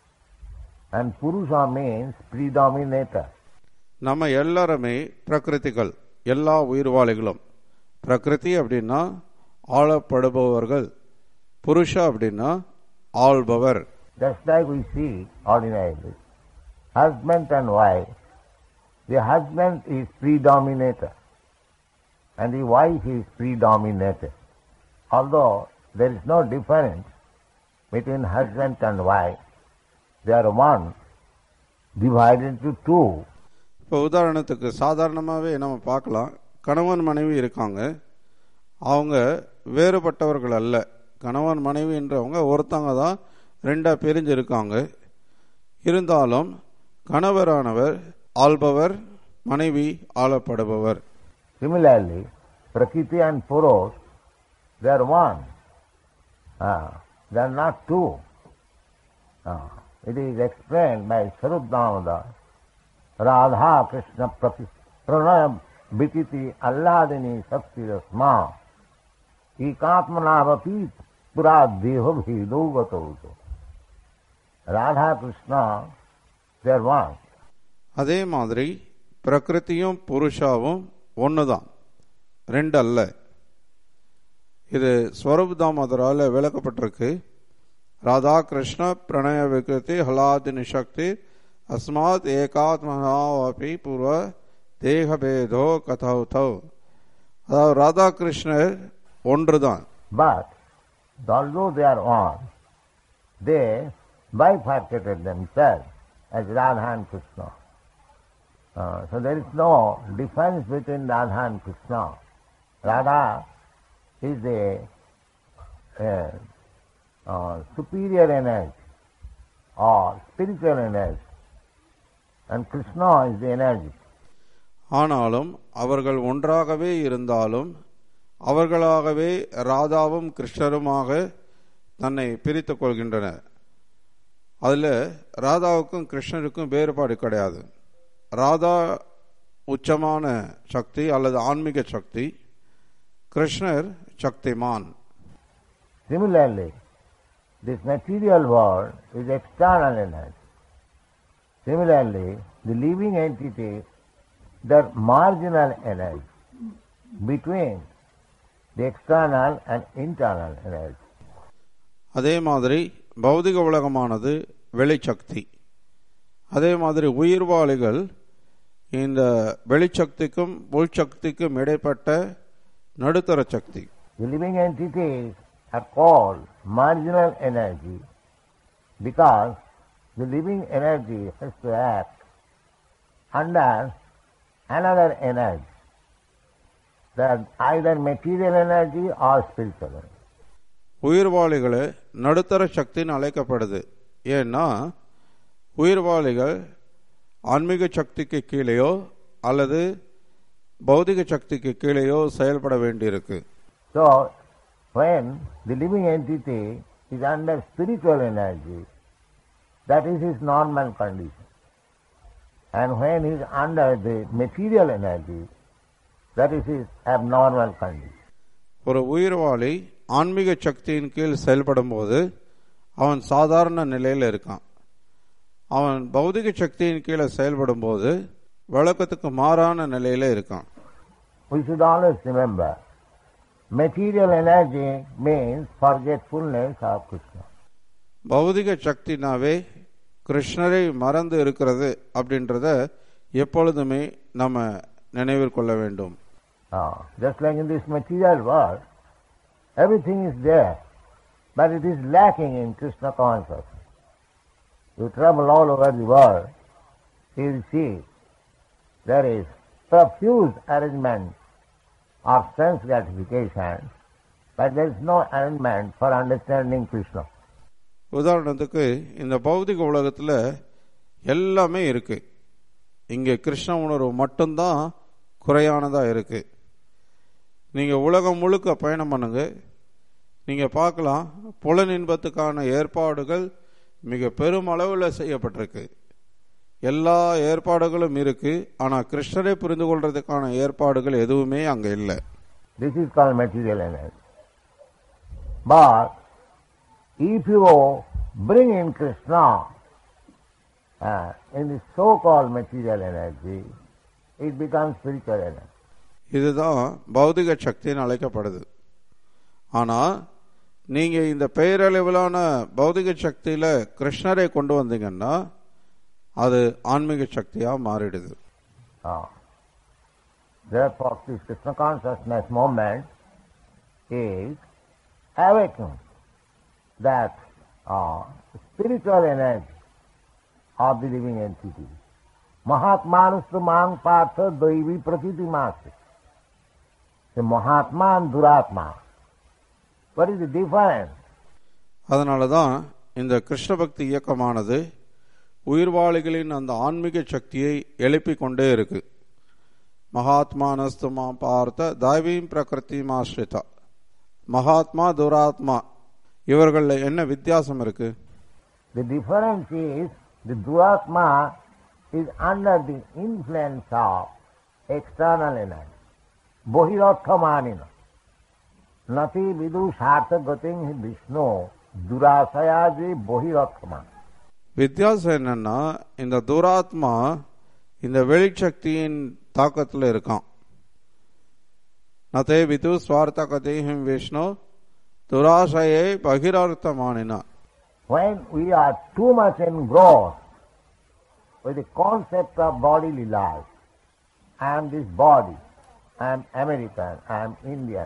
and Purusha means predominator. நம்ம எல்லாருமே பிரகிருதிகள், எல்லா உயிர்வாளிகளும். பிரகிருதி அப்படின்னா ஆளப்படுபவர்கள், புருஷா அப்படின்னா ஆள்பவர். Just like we see ordinarily, husband and wife, the husband is predominator and the wife is predominated. Although there is no difference between husband and wife, they are one divided into two. இப்போ உதாரணத்துக்கு சாதாரணமாகவே நம்ம பார்க்கலாம், கணவன் மனைவி இருக்காங்க, அவங்க வேறுபட்டவர்கள் அல்ல. கணவன் மனைவி என்றவங்க ஒருத்தங்க தான் ரெண்டாக பிரிஞ்சிருக்காங்க. இருந்தாலும் கணவரானவர் ஆள்பவர், மனைவி ஆளப்படுபவர். Similarly, Prakriti and Purush, they are one. Uh, they are not two. Uh, it is explained by Sarup Damodar, Radha Krishna Pranayam Vititi Alladini Sakti Rasma Ekatmanavapi Pura Deho Bhidogato. Radha Krishna, they are one. அதே மாதிரி பிரகிருதியும் புருஷாவும் ஒன்று தான், ரெண்டு அல்ல. இது ஸ்வரூப் தாமோதரால் விளக்கப்பட்டிருக்கு. ராதா கிருஷ்ண பிரணய விகிருதி ஹலாதினி சக்தி அஸ்மாத் ஏகாத்மனாவபி பூர்வ தேகபேதோ கதௌதௌ. அதாவது ராதா கிருஷ்ணர் ஒன்று தான். But although they are one, they bifurcated themselves as Radha and Krishna. Uh, so there is no difference between Radha and Krishna. Radha is a, a, a superior energy or spiritual energy, and Krishna is the energy. ஆனாலும் அவர்கள் ஒன்றாகவே இருந்தாலும் அவர்களாகவே ராதாவும் கிருஷ்ணருமாக தன்னை பிரித்துக் கொள்கின்றனர். அதில் ராதாவுக்கும் கிருஷ்ணருக்கும் வேறுபாடு கிடையாது. ராதா உச்சமான சக்தி அல்லது ஆன்மீக சக்தி, கிருஷ்ணர் Shaktimaan. Similarly, this material world is external energy. Similarly, the living entities, their marginal energy between the external and internal energy. அதே மாதிரி பௌதிக உலகமானது வெளிச்சக்தி. அதே மாதிரி உயிர்வாளிகள் இந்த வெளிச்சக்திக்கும் உள்சக்திக்கும் இடைப்பட்ட நடுத்தர சக்தி. The living entities are called marginal energy because the living energy has to act under another energy, that either material energy or spiritual energy. உயிர்வாளிகள் நடுத்தர சக்தின்னு அழைக்கப்படுது. ஏன்னா உயிர்வாளிகள் ஆன்மீக சக்திக்கு கீழேயோ அல்லது பௌதிக சக்திக்கு கீழேயோ செயல்பட வேண்டியிருக்கு. So, when the living entity is under spiritual energy, that is his normal condition. And when he is under the material energy, that is his abnormal condition. ஒரு உயிர்வாளி ஆன்மீக சக்தியின் கீழ் செயல்படும் போது அவன் சாதாரண நிலையில் இருக்கான். அவன் பௌதிக சக்தியின் கீழே செயல்படும் போது வழக்கத்துக்கு மாறான நிலையில இருக்கான். We should always remember Material energy means forgetfulness of Krishna. பௌதிக சக்தினாவே கிருஷ்ணரை மறந்து இருக்கிறது அப்படின்றத எப்பொழுதுமே நம்ம நினைவில் கொள்ள வேண்டும். Oh, just like in this material world, everything is there, but it is lacking in Krishna consciousness. You travel all over the world, you will see there is profuse arrangement of sense gratification, but there is no arrangement for understanding Krishna. உதாரணத்துக்கு இந்த பௌதிக உலகத்தில் எல்லாமே இருக்கு, இங்கே கிருஷ்ண உணர்வு மட்டும்தான் குறையானதாக இருக்கு. நீங்கள் உலகம் முழுக்க பயணம் பண்ணுங்க, நீங்கள் பார்க்கலாம் புலன் இன்பத்துக்கான ஏற்பாடுகள் மிக பெருமளவில் செய்யப்பட்டிருக்கு. எல்லா ஏற்பாடுகளும் இருக்கு, ஆனால் கிருஷ்ணரை புரிந்து கொள்றதுக்கான ஏற்பாடுகள் எதுவுமே அங்கே இல்லை. This is called material energy. But if you bring in Krishna uh, in the so-called material energy, it becomes spiritual energy. இதுதான் பௌதிக சக்தின்னு அழைக்கப்படுது. ஆனால் நீங்கள் இந்த பெயரளவிலான பௌதிக சக்தியில் கிருஷ்ணரை கொண்டு வந்தீங்கன்னா அது ஆன்மீக சக்தியாக மாறிடுது. Oh. Therefore, this Krishna consciousness movement is awakening that uh, spiritual energy of the living entity. Mahatmanustu mang partha daivi prakriti masti. The Mahatma and Duratma. What is the difference? அதனால தான் இந்த கிருஷ்ண பக்தி இயக்கமானது உயிர்வாளிகளின் அந்த ஆன்மீக சக்தியை எழுப்பி கொண்டே இருக்கு. மகாத்மானஸ்துமா பார்த்த தைவீம் பிரகிருதி மாஸ்ரிதா. மகாத்மா துராத்மா இவர்களில் என்ன வித்தியாசம் இருக்கு? The difference is the Duratma is under the influence of external energy. Bohirathamanina. Nati vidu sartha gating Vishnu Durasayaji Bohirathaman. வித்தியாசம் என்னன்னா, இந்த துராத்மா இந்த வெளிச்சக்தியின் தாக்கத்தில் இருக்கான். நதே விது ஸ்வார்த்த கதேஹம் Vishnu துராசையை பகிரர்த்தமானினா. When we are too much engrossed with the concept of bodily life, I am this body, I am American, I am Indian,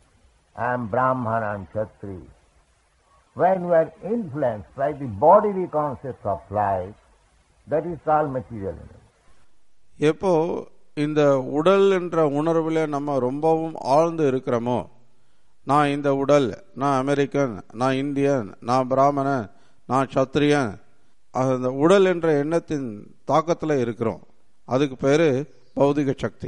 I am Brahman, I am Kshatriya. When we are influenced by the bodily concept of life, that is called material energy. எப்போ இந்த உடல் என்ற உணர்வில் நம்ம ரொம்பவும் ஆழ்ந்து இருக்கிறோமோ, நான் இந்த உடல், நான் அமெரிக்கன், நான் இந்தியன், நான் பிராமணன், நான் சத்திரியன், அந்த உடல் என்ற எண்ணத்தின் தாக்கத்தில் இருக்கிறோம். அதுக்கு பேரு பௌதிக சக்தி.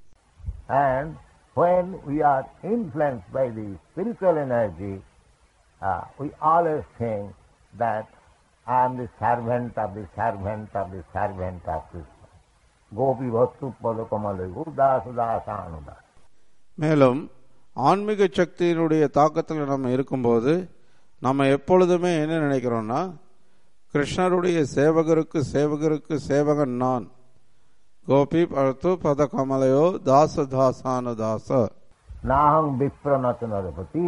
And when we are influenced by the spiritual energy, uh, we always think that I am the servant of the servant of the servant of Krishna. Gopi bhattu padakamale udas udasanudas. மேலும் ஆன்மீக சக்தியினுடைய தாக்கத்தில் நம்ம இருக்கும்போது நம்ம எப்பொழுதுமே என்ன நினைக்கிறோம்னா, கிருஷ்ணருடைய சேவகருக்கு சேவகருக்கு சேவகன் நான். கோபி பத்து பத கமலையோ தாச தாசானு தாச. Naham vipranatanaravati.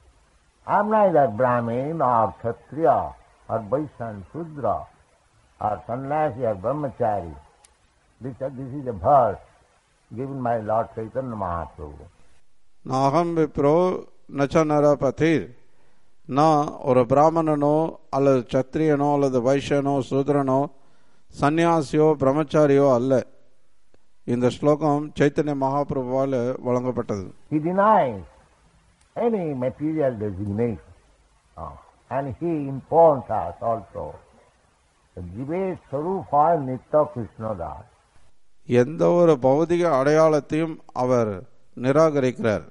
I am neither Brahmin or Kshatriya or Vaishyan Shudra or Sannyasi or Brahmachari. This, this is a verse given by Lord Chaitanya Mahaprabhu. நாகம் விப்ரோ நச்ச நரபதிர். நான் ஒரு பிராமணனோ அல்லது சத்திரியனோ அல்லது வைஷ்யனோ சூத்ரனோ சன்னியாசியோ பிரம்மச்சாரியோ அல்ல. இந்த ஸ்லோகம் சைத்தன்ய மகாபிரபுவால் வழங்கப்பட்டது. He denies any material designation uh, and he informs us also that Jivesh Sarupa Nitya Krishna Das. எந்த ஒரு பௌதிக அடையாளத்தையும் அவர் நிராகரிக்கிறார்.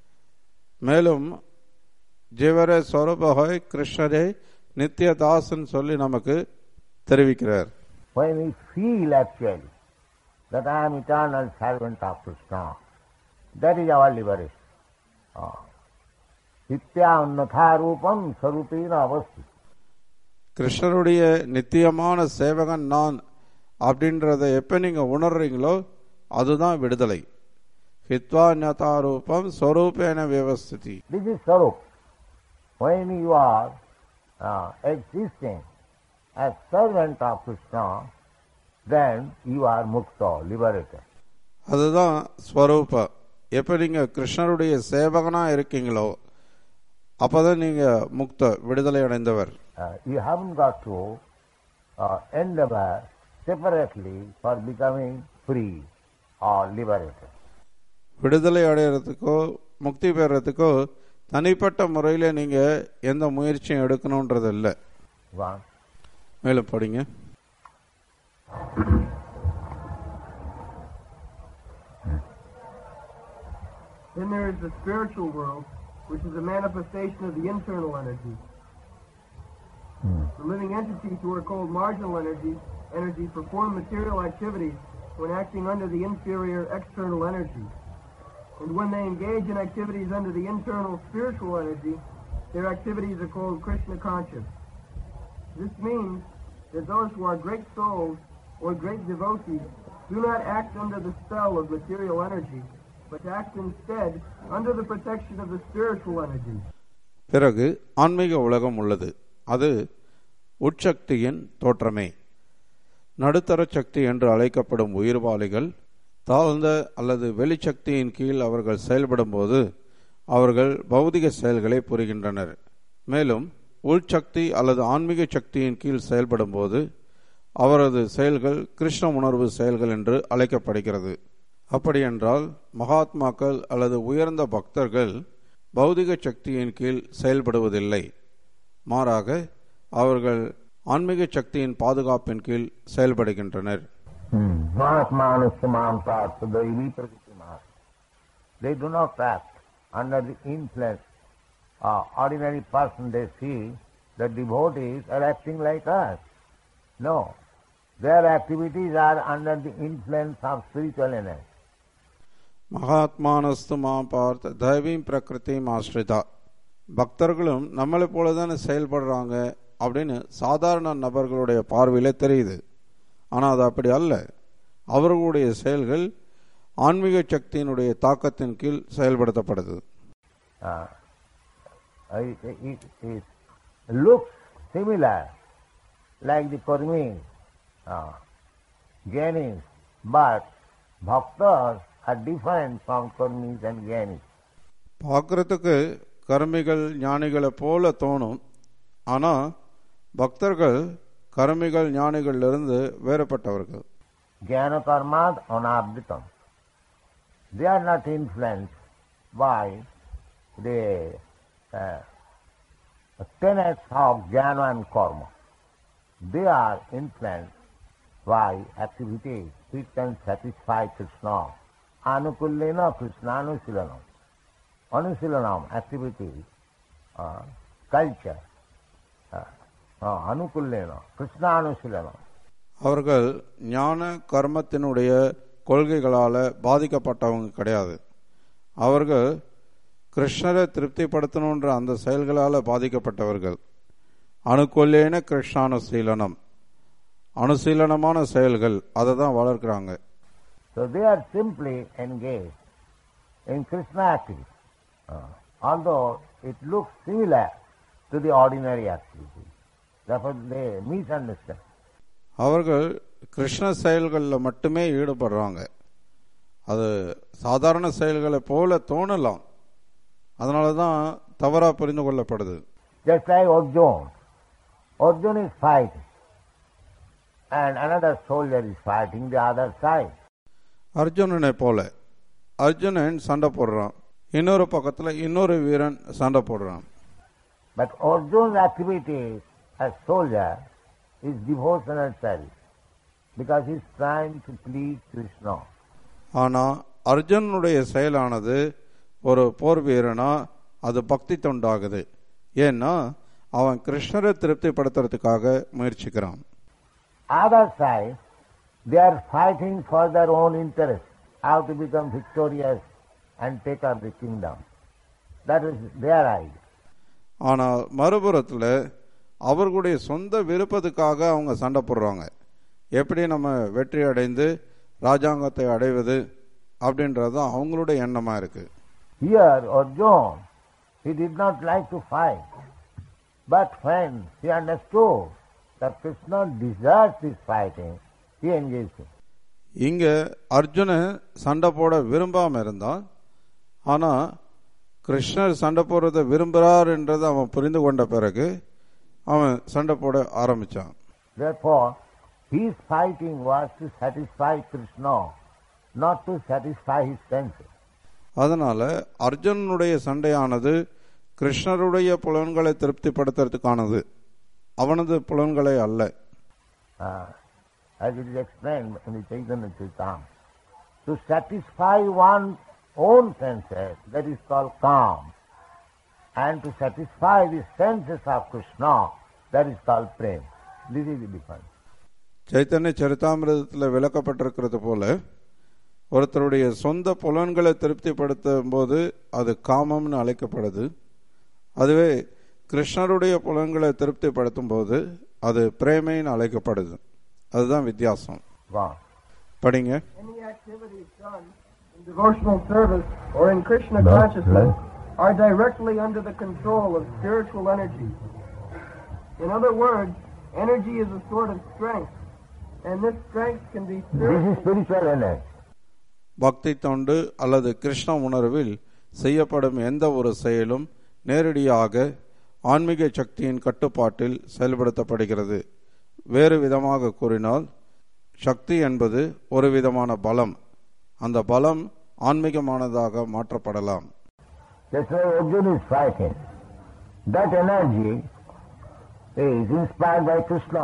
மேலும் ஜீவரே ஸ்வரூபஹோய் கிருஷ்ணரே நித்யதாசன் சொல்லி நமக்கு தெரிவிக்கிறார். When we feel actually that I am eternal servant of Krishna, that is our liberation. Nitya unnatha rupam sarupena avasti. கிருஷ்ணருடைய நித்தியமான சேவகன் நான் அப்படின்றத எப்ப நீங்க உணர்றீங்களோ அதுதான் விடுதலை. हित्वा न्यतारूपम स्वरूपेण व्यवस्थिति. This is Swarup. When you are uh, existing as servant of Krishna, then you are mukta, liberated. அதுதான் ஸ்வரூப. எப்ப நீங்க கிருஷ்ணருடைய சேவகனா இருக்கீங்களோ அப்பதான் நீங்க முக்த, விடுதலை அடைந்தவர். Uh, you haven't got to uh, endeavor separately for becoming free or liberated. விடுதலை அடைகிறதுக்கோ முக்தி பெறறதுக்கோ தனிப்பட்ட முறையில் நீங்க எந்த முயற்சியும் எடுக்கணும்ன்றது இல்லை. மேலும் படிங்க. Then there is the spiritual world, which is a manifestation of the internal energy. Hmm. The living entities who are called marginal energies, energies perform material activities when acting under the inferior external energy. And when they engage in activities under the internal spiritual energy, their activities are called Krishna conscious. This means that those who are great souls or great devotees do not act under the spell of material energy, but act instead under the protection of the spiritual energy. பிறகு ஆன்மீக உலகம் உள்ளது. அது உட்சக்தியின் தோற்றமே. நடுத்தர சக்தி என்று அழைக்கப்படும் உயிர்வாளிகள் தாழ்ந்த அல்லது வெளிச்சக்தியின் கீழ் அவர்கள் செயல்படும் போது அவர்கள் பௌதிக செயல்களை புரிகின்றனர். மேலும் உள்சக்தி அல்லது ஆன்மீக சக்தியின் கீழ் செயல்படும் போது அவரது செயல்கள் கிருஷ்ண உணர்வு செயல்கள் என்று அழைக்கப்படுகிறது. அப்படியென்றால் மகாத்மாக்கள் அல்லது உயர்ந்த பக்தர்கள் பௌதிக சக்தியின் கீழ் செயல்படுவதில்லை. மாறாக அவர்கள் ஆன்மீக சக்தியின் பாதுகாப்பின் கீழ் செயல்படுகின்றனர். They do not act under the influence of ordinary person. They see the devotees are acting like us. No, their activities are under the influence of spiritual energy. மகாத்மானஸ்து மாம் பார்த்த தெய்வீம் பிரகிருதிம் ஆஸ்ரிதா. பக்தர்களும் நம்மளை போலதானே செயல்படுறாங்க அப்படின்னு சாதாரண நபர்களுடைய பார்வையில தெரியுது. ஆனால் அது அப்படி அல்ல. அவர்களுடைய செயல்கள் ஆன்மீக சக்தியினுடைய தாக்கத்தின் கீழ் செயல்படுத்தப்படுது. It looks similar like the karmis, uh, jnanis, but bhaktas are different from karmis and jnanis. பார்க்கறதுக்கு கர்மிகள் ஞானிகளை போல தோணும். ஆனா பக்தர்கள் கர்மிகள் ஞானிகளிலிருந்து வேறுபட்டவர்கள். Jnana karmad anabditam. They are not influenced by the uh, tenets of jnana and karma. They are influenced by activities which can satisfy Krishna. Anukullena Krishna anusilanam. Anusilanam, activities, uh, culture. அனுகுல்லேனா கிருஷ்ணானுசிலனம். அவர்கள் ஞான கர்மத்தினுடைய கொள்கைகளால பாதிக்கப்பட்டவங்க கிடையாது. அவர்கள் கிருஷ்ணரை திருப்திப்படுத்தணுன்ற அந்த செயல்களால பாதிக்கப்பட்டவர்கள். அனுகொல்லேன கிருஷ்ணானுசீலனம், அனுசீலனமான செயல்கள் அதை தான் வளர்க்கிறாங்க. So they are simply engaged in Krishna activity, uh, although it looks similar to the ordinary activity. Therefore they misunderstand. அவர்கள் கிருஷ்ண செயல்களில் மட்டுமே ஈடுபடுறாங்க. அது சாதாரண செயல்களை போல தோணலாம். அதனால தான் தவறா புரிந்து கொள்ளப்படுது. Just like Arjuna. Arjuna is fighting and another soldier is fighting the other side. அர்ஜுனனை போல அர்ஜுனன் சண்டை போடுறான், இன்னொரு பக்கத்துல இன்னொரு வீரன் சண்டை போடுறான். But Arjuna's activity as soldier is devotional service because he is trying to please Krishna. ஆனா அர்ஜுனுடைய செயலானது ஒரு போர் வீரனா அது பக்தி தொண்டாகுது. ஏன்னா அவன் கிருஷ்ணரை திருப்திப்படுத்துறதுக்காக முயற்சிக்கிறான். Other side, they are fighting for their own interest, how to become victorious and take up the kingdom. That is their idea. ஆனால் மறுபுறத்துல அவர்களுடைய சொந்த விருப்பத்துக்காக அவங்க சண்டை போடுறாங்க. எப்படி நம்ம வெற்றி அடைந்து ராஜாங்கத்தை அடைவது அப்படின்றது அவங்களுடைய எண்ணமா இருக்கு. Here Arjuna, he did not like to fight, but when he understood that Krishna desires this fighting, he engaged him. இங்க அர்ஜுன சண்டை போட விரும்பாம இருந்தான். ஆனா கிருஷ்ணர் சண்டை போடுறத விரும்புறார் என்றதை அவன் புரிந்து கொண்ட பிறகு அவன் சண்டை போட ஆரம்பிச்சான். Therefore, his fighting was to satisfy Krishna, not to satisfy his senses. அதனால அர்ஜுனனுடைய சண்டையானது கிருஷ்ணருடைய புலன்களை திருப்திப்படுத்துறதுக்கானது, அவனது புலன்களை அல்ல. Uh, as it is explained in the Chaitanya Charitamrita, to satisfy one's own senses, that is called calm, and to satisfy the senses of Krishna, that is called prema. This is the difference. Chaitanya சரிதாமிரதத்தில் விளக்கப்பட்டிருக்கிறது போல, ஒருத்தருடைய சொந்த புலன்களை திருப்திப்படுத்தும் போது அது காமம்னு அழைக்கப்படுது. அதுவே கிருஷ்ணருடைய புலன்களை திருப்திப்படுத்தும் போது அது பிரேமைன்னு அழைக்கப்படுது. அதுதான் வித்தியாசம். படிங்க. Any activities done in devotional service or in Krishna consciousness are directly under the control of spiritual energy. In other words, energy is a sort of strength, and this strength can be spiritual energy. பக்தி தொண்டு அல்லது கிருஷ்ண உணர்வில் செய்யப்படும் எந்த ஒரு செயலும் நேரடியாக ஆன்மீக சக்தியின் கட்டுப்பாட்டில் செயல்படுத்தப்படுகிறது. வேறு விதமாக கூறினால், சக்தி என்பது ஒரு விதமான பலம். அந்த பலம் ஆன்மீகமானதாக மாற்றப்படலாம். That's why Arjuna is fighting. That energy is inspired by Krishna.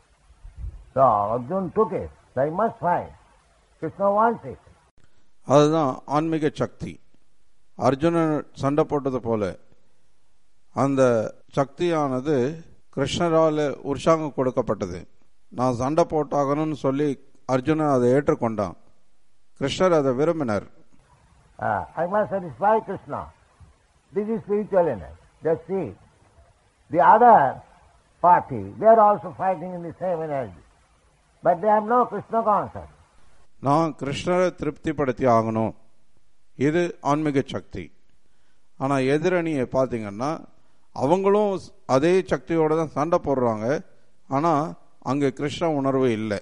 So Arjuna took it. They must fight. Krishna wants it. அதுதான் ஆன்மீக சக்தி. அர்ஜுனன் சண்டை போட்டது போல அந்த சக்தியானது கிருஷ்ணரால் உற்சாகம் கொடுக்கப்பட்டது. நான் சண்டை போட்டாகணும்னு சொல்லி அர்ஜுனன் அதை ஏற்றுக்கொண்டான். கிருஷ்ணர் அதை விரும்பினார். Uh, I must satisfy Krishna. This is spiritual energy. That's it. The other party, they are also fighting in the same energy. But they have no Krishna consciousness. நான் கிருஷ்ணரை திருப்திப்படுத்தி ஆகணும், இது ஆன்மீக சக்தி. ஆனால் எதிரணியை பார்த்தீங்கன்னா அவங்களும் அதே சக்தியோட தான் சண்டை போடுறாங்க. ஆனால் அங்கே கிருஷ்ண உணர்வு இல்லை.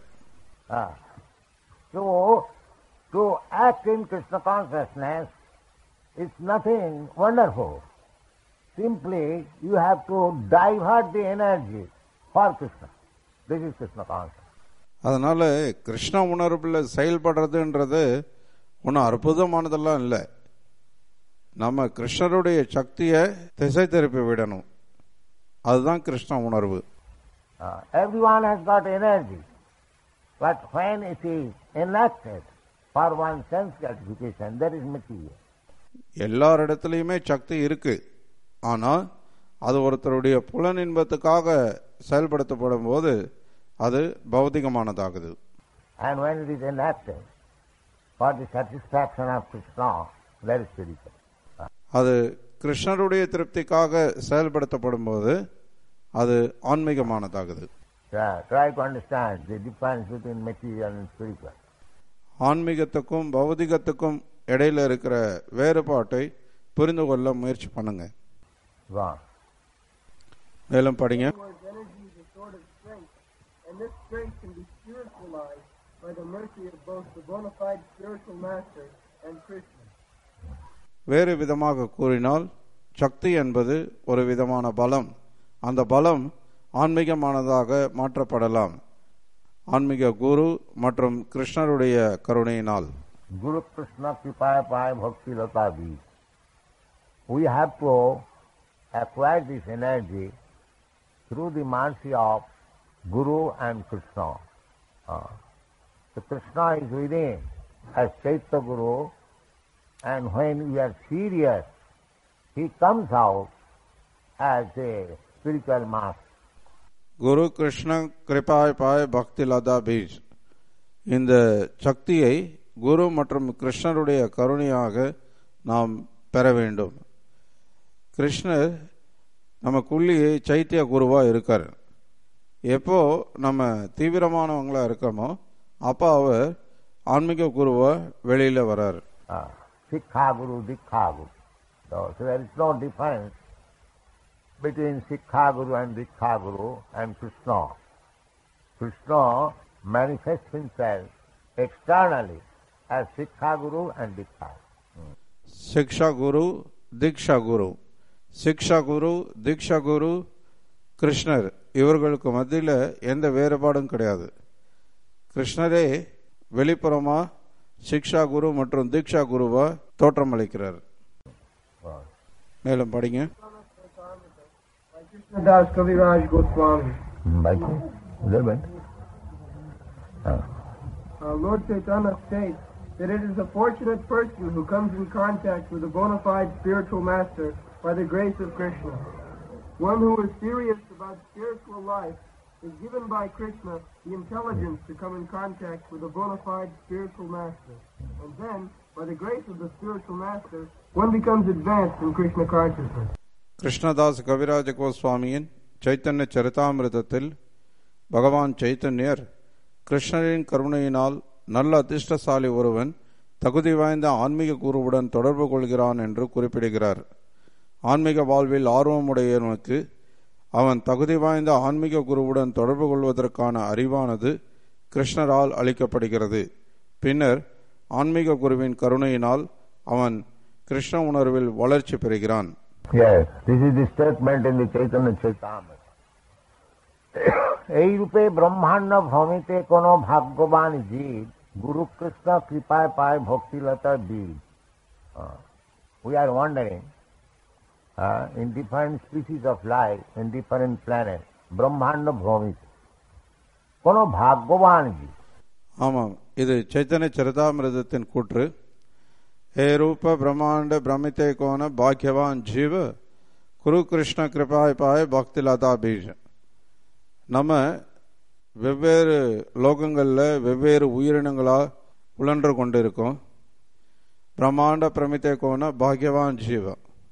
So, to act in Krishna consciousness is nothing wonderful. Simply, you have to divert the energy for Krishna. This is Krishna consciousness. அதனால கிருஷ்ண உணர்வுல செயல்படுறதுன்றது ஒன்றும் அற்புதமானதெல்லாம் இல்லை. நம்ம கிருஷ்ணருடைய சக்தியை திசை திருப்பி விடணும். அதுதான் கிருஷ்ண உணர்வு. Uh, everyone has got energy, but when it is enacted for one sense gratification, that is material. எல்லார் இடத்துலையுமே சக்தி இருக்கு. ஆனால் அது ஒருத்தருடைய புலன் இன்பத்துக்காக செயல்படுத்தப்படும் போது அது பௌதிகமானதாகுது. And when it is enacted for the satisfaction of Krishna, that is spiritual. அது கிருஷ்ணருடைய திருப்திக்காக செயல்படுத்தப்படும் போது அது ஆன்மீகமானதாகுது. Try to understand the difference between material and spiritual. ஆன்மீகத்துக்கும் பௌதிகத்துக்கும் இடையில இருக்கிற வேறுபாட்டை புரிந்து கொள்ள முயற்சி பண்ணுங்க. மேலும் படிங்க. And this strength can be spiritualized by the mercy of both the bona fide spiritual master and Krishna. வேறு விதமாக கூறினால், சக்தி என்பது ஒரு விதமான பலம். அந்த பலம் ஆன்மீகமானதாக மாற்றப்படலாம் ஆன்மீக குரு மற்றும் கிருஷ்ணருடைய கருணையினால். குரு கிருஷ்ண கிருபையா பாய பக்தி லதா தி. We have to acquire this energy through the mercy of Guru and Krishna. Uh, so Krishna is within as Chaitya Guru, and when we are serious, he comes out as a spiritual master. குரு கிருஷ்ண கிருபாய் பாய் பக்தி லதா பீஜ். இந்த சக்தியை குரு மற்றும் கிருஷ்ணருடைய கருணையாக நாம் பெற வேண்டும். கிருஷ்ணர் நமக்குள்ளேயே சைத்திய குருவா இருக்கார். எப்போ நம்ம தீவிரமானவங்களா இருக்கோமோ அப்போ அவர் ஆன்மீக குருவா வெளியில வராரு. Sikha Guru, Dikha Guru. So there is no difference between Sikha Guru and Dikha Guru and Krishna. Krishna manifests himself externally as Sikha Guru and Dikha. சிக்ஷா குரு, தீக்ஷா குரு. சிக்ஷா குரு, தீக்ஷா குரு, கிருஷ்ணர் இவர்களுக்கு மத்தியில் எந்த வேறுபாடும் கிடையாது. கிருஷ்ணரே வெளிப்புறமா சிக்ஷா குரு மற்றும் தீக்ஷா குருவா தோற்றமளிக்கிறார். மேலும் படிங்க. Krishnadas Kaviraj Goswami. Uh, Lord Chaitanya states that it is a fortunate person who comes in contact with a bona fide spiritual master by the grace of Krishna. One who is serious about spiritual life is given by Krishna the intelligence to come in contact with a bona fide spiritual master. And then, by the grace of the spiritual master, one becomes advanced in Krishna consciousness. Krishnadas கவிராஜ கோஸ்வாமியின் சைத்தன்ய சரிதாமிரதத்தில் பகவான் சைத்தன்யர் கிருஷ்ணரின் கருணையினால் நல்ல அதிர்ஷ்டசாலி ஒருவன் தகுதி வாய்ந்த ஆன்மீக குருவுடன் தொடர்பு கொள்கிறான் என்று குறிப்பிடுகிறார். ஆன்மீக வாழ்வில் ஆர்வமுடையவனுக்கு அவன் தகுதி வாய்ந்த ஆன்மீக குருவுடன் தொடர்பு கொள்வதற்கான அறிவானது கிருஷ்ணரால் அளிக்கப்படுகிறது. பின்னர் ஆன்மீக குருவின் கருணையினால் அவன் கிருஷ்ண உணர்வில் வளர்ச்சி பெறுகிறான். Yes, this is the statement in the Chaitanya Charitamrita. এই রূপে ব্রহ্মাণ্ড ভ্রমিতে কোন ভাগ্যবান জীব গুরু কৃষ্ণ কৃপায় পায় ভক্তিলতার বীজ. We are wondering uh, in different species of life, in different planets, ব্রহ্মাণ্ড ভ্রমিতে কোন ভাগ্যবান জীব. ஆமாம், இது சைத்தன்ய சரிதாமிரதத்தின் கூற்று. ஹே ரூப பிரம்மாண்ட பிரமித்தே கோன பாக்யவான் ஜீவ குரு கிருஷ்ண கிருபாய் பாய் பக்தி லதா பீஜ். நம்ம வெவ்வேறு லோகங்களில் வெவ்வேறு உயிரினங்களா உழன்று கொண்டிருக்கோம். பிரம்மாண்ட பிரமித்தே கோன பாக்யவான் ஜீவ.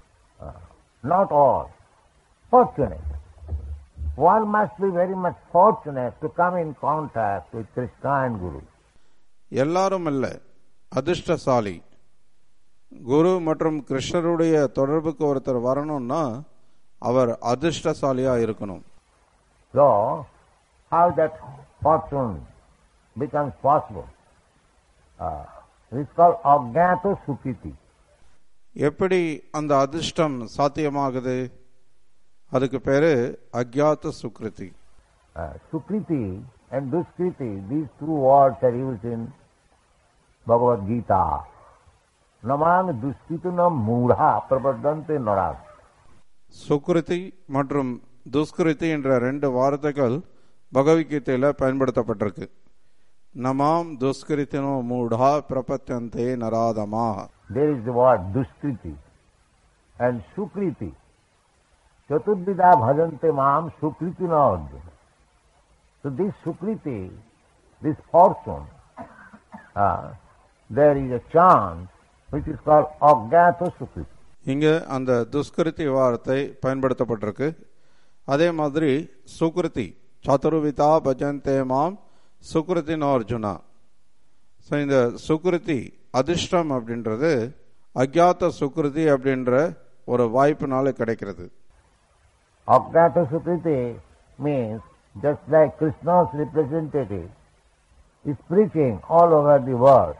Not all fortunate. One must be very much fortunate to come in contact with Krishna and Guru. எல்லாரும் அல்ல, அதிர்ஷ்டசாலி. குரு மற்றும் கிருஷ்ணருடைய தொடர்புக்கு ஒருத்தர் வரணும்னா அவர் அதிர்ஷ்டசாலியா இருக்கணும். So, how that fortune becomes possible? Uh, it's called Ajnata Sukriti. எப்படி அந்த அதிர்ஷ்டம் சாத்தியமாகுது? அதுக்கு பேரு அக்ஞாத சுக்ருதி. Sukriti and Duskriti, these two words are used in Bhagavad Gita. Namang Duskritina Mudha Prabhadante Narad. சுக்ருதி மற்றும் துஷ்கிருதி என்ற ரெண்டு வார்த்தைகள் பகவத்கீதையில பயன்படுத்தப்பட்டிருக்கு. நமாம் துஷ்கிருத்தினோ மூடா பிரபத்யந்தே நராதமா. There is the word Duskriti and Sukriti. Chaturvidha bhajante mam Sukritina Arjuna. So this Sukriti, this fortune, uh, there is a chance which is called Ajnata Sukriti. இங்க அந்த துஷ்கிருதி வார்த்தை பயன்படுத்தப்பட்டிருக்கு. அதே மாதிரி சுக்ருதி, சதுர்விதா பஜந்தே மாம் சுக்ருத்தின் அர்ஜுனா. ஸோ இந்த சுக்ருதி அதிர்ஷ்டம் அப்படின்றது அக்ஞாத சுக்ருதி அப்படின்ற ஒரு வாய்ப்புனால கிடைக்கிறது. Ajnata Sukriti means just like Krishna's representative is preaching all over the world.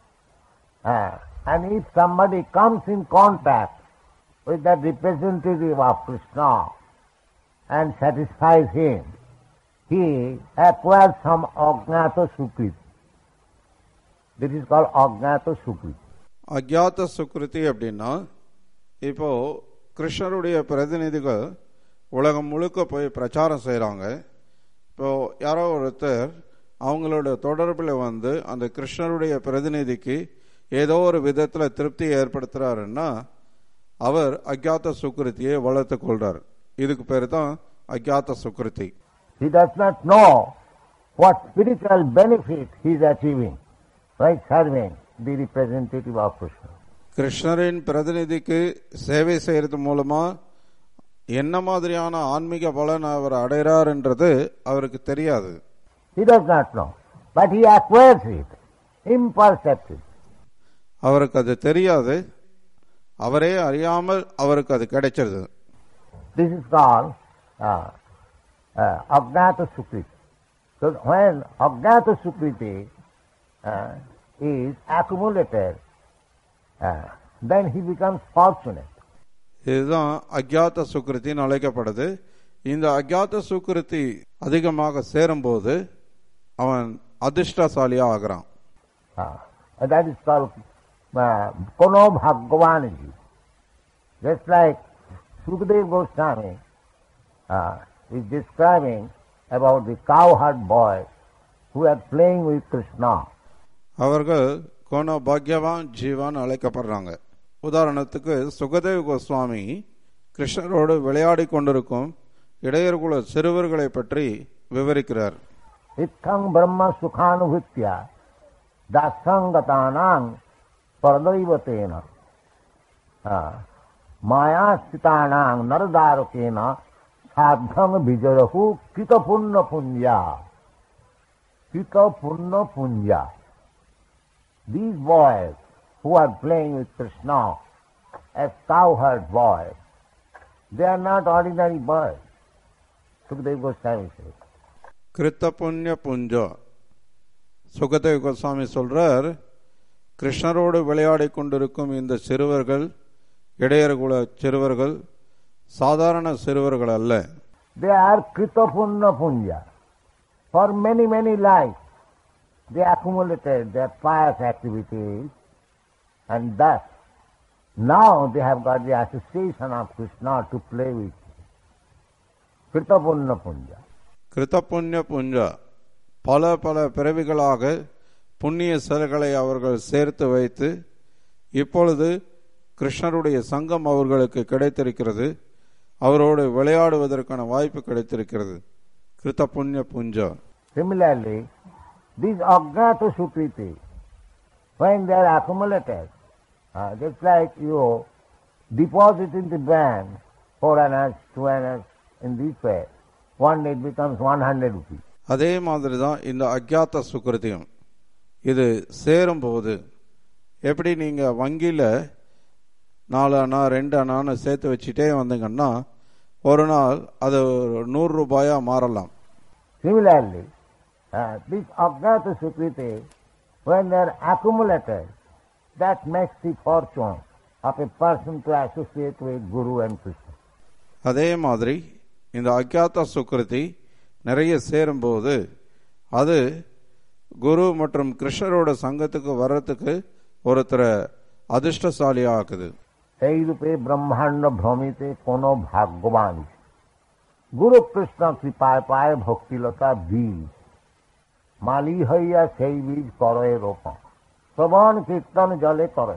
Uh, and if somebody comes in contact with that representative of Krishna and satisfies him, he acquires some Ajnata Sukriti. This is called Ajnata Sukriti. அக்ஞாத சுக்ருதி அப்படின்னா, இப்போ கிருஷ்ணருடைய பிரதிநிதிகள் உலகம் முழுக்க போய் பிரச்சாரம் செய்கிறாங்க. இப்போ யாரோ ஒருத்தர் அவங்களோட தொடர்பில் வந்து அந்த கிருஷ்ணருடைய பிரதிநிதிக்கு ஏதோ ஒரு விதத்தில் திருப்தியை ஏற்படுத்துறாருன்னா அவர் அக்ஞாத சுக்ருதியை வளர்த்து கொள்றார். இதுக்கு பேர் தான் அக்ஞாத சுக்ருதி. He does not know what spiritual benefit he is achieving by serving the representative of Krishna. கிருஷ்ணரின் பிரதிநிதிக்கு சேவை செய்யறது மூலமா என்ன மாதிரியான ஆன்மீக பலன் அவர் அடைகிறார் என்றது அவருக்கு தெரியாது. He does not know, but he acquires it imperceptible. அவருக்கு அது தெரியாது, அவரே அறியாமல் அவருக்கு அது கிடைச்சிருது. This is called uh, uh, Ajnata Sukriti. So when Ajnata Sukriti uh, is accumulated, uh, then he becomes fortunate. இதுதான் அக்ஞாத சுக்கிருத்தின்னு அழைக்கப்படுது. இந்த அக்ஞாத சுக்கிருத்தி அதிகமாக சேரும்போது அவன் அதிர்ஷ்டசாலியா ஆகிறான். That is called Kono Bhagavanji. Just like Sukadeva Goswami uh, is describing about the cowherd boys who are playing with Krishna. அவர்கள் கோனோ பாக்யவான் ஜீவான் அழைக்கப்படுறாங்க. உதாரணத்துக்கு சுகதேவ் கோஸ்வாமி கிருஷ்ணரோடு விளையாடி கொண்டிருக்கும் இடையர்குல சிறுவர்களை பற்றி விவரிக்கிறார். இத்தங் பிரம்ம சுகானுபூத்யா தாசங்கதானாங் பரதைவதேன மாயாஸ்திதானாங் நரதாரகேன சாத்தம் விஜரஹு கித புண்ண புண்யா கித புண்ண புண்யா. These boys who are playing with Krishna as cowherd boys, they are not ordinary boys. Sukadeva Goswami says. கிருத்த புண்ணிய புஞ்சா. சுகதேவ் கோஸ்வாமி சொல்றார், கிருஷ்ணரோடு விளையாடி கொண்டிருக்கும் இந்த சிறுவர்கள் இடையர்குல சிறுவர்கள் சாதாரண சிறுவர்கள் அல்ல. They are krita punna punya. For many many lives they accumulated their pious activities, and thus now they have got the association of Krishna to play with. Krita punna punya. கிருத்த புண்ணிய புஞ்சா. பல பல பிறவிகளாக புண்ணிய செயல்களை அவர்கள் சேர்த்து வைத்து இப்பொழுது கிருஷ்ணருடைய சங்கம் அவர்களுக்கு கிடைத்திருக்கிறது, அவரோடு விளையாடுவதற்கான வாய்ப்பு கிடைத்திருக்கிறது. கிருத்த புண்ணிய புஞ்சா. Similarly, these Ajnata Sukriti, when they are accumulated, uh, just like you deposit in the bank four annas, two annas, in this way, one day it becomes one hundred rupees. அதே மாதிரி தான் இந்த அக்ஞாத சுக்கிருத்தியம். இது சேரும்போது எப்படி நீங்க வங்கியில நாலு அண்ணா ரெண்டு அண்ணான்னு சேர்த்து வச்சுட்டே வந்தீங்கன்னா ஒரு நாள் அது நூறு ரூபாயா மாறலாம். Similarly, uh, this Ajnata Sukriti, when they are accumulated, that makes the fortune of a person to associate with Guru and Krishna. அதே மாதிரி இந்த அக்ஞாத சுக்கிருதி நிறைய சேரும்போது அது குரு மற்றும் கிருஷ்ணரோட சங்கத்துக்கு வர்றதுக்கு ஒருத்தரை அதிர்ஷ்டசாலியா ஆக்குது. এই রূপে ব্রহ্মাণ্ড ভ্রমিতে কোন ভাগ্যবান গুরু কৃষ্ণ কৃপায় পায় ভক্তিলতা বীজ মালি হইয়া সেই বীজ করে রোপণ শ্রবণ কীর্তন জলে করে.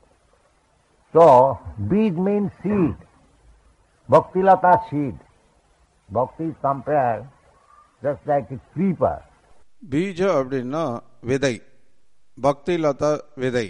So beej means seed. Bhaktilata seed. Bhakti is compared just like a creeper. பீஜ அப்படின்னா விதை, பக்தி லதா விதை.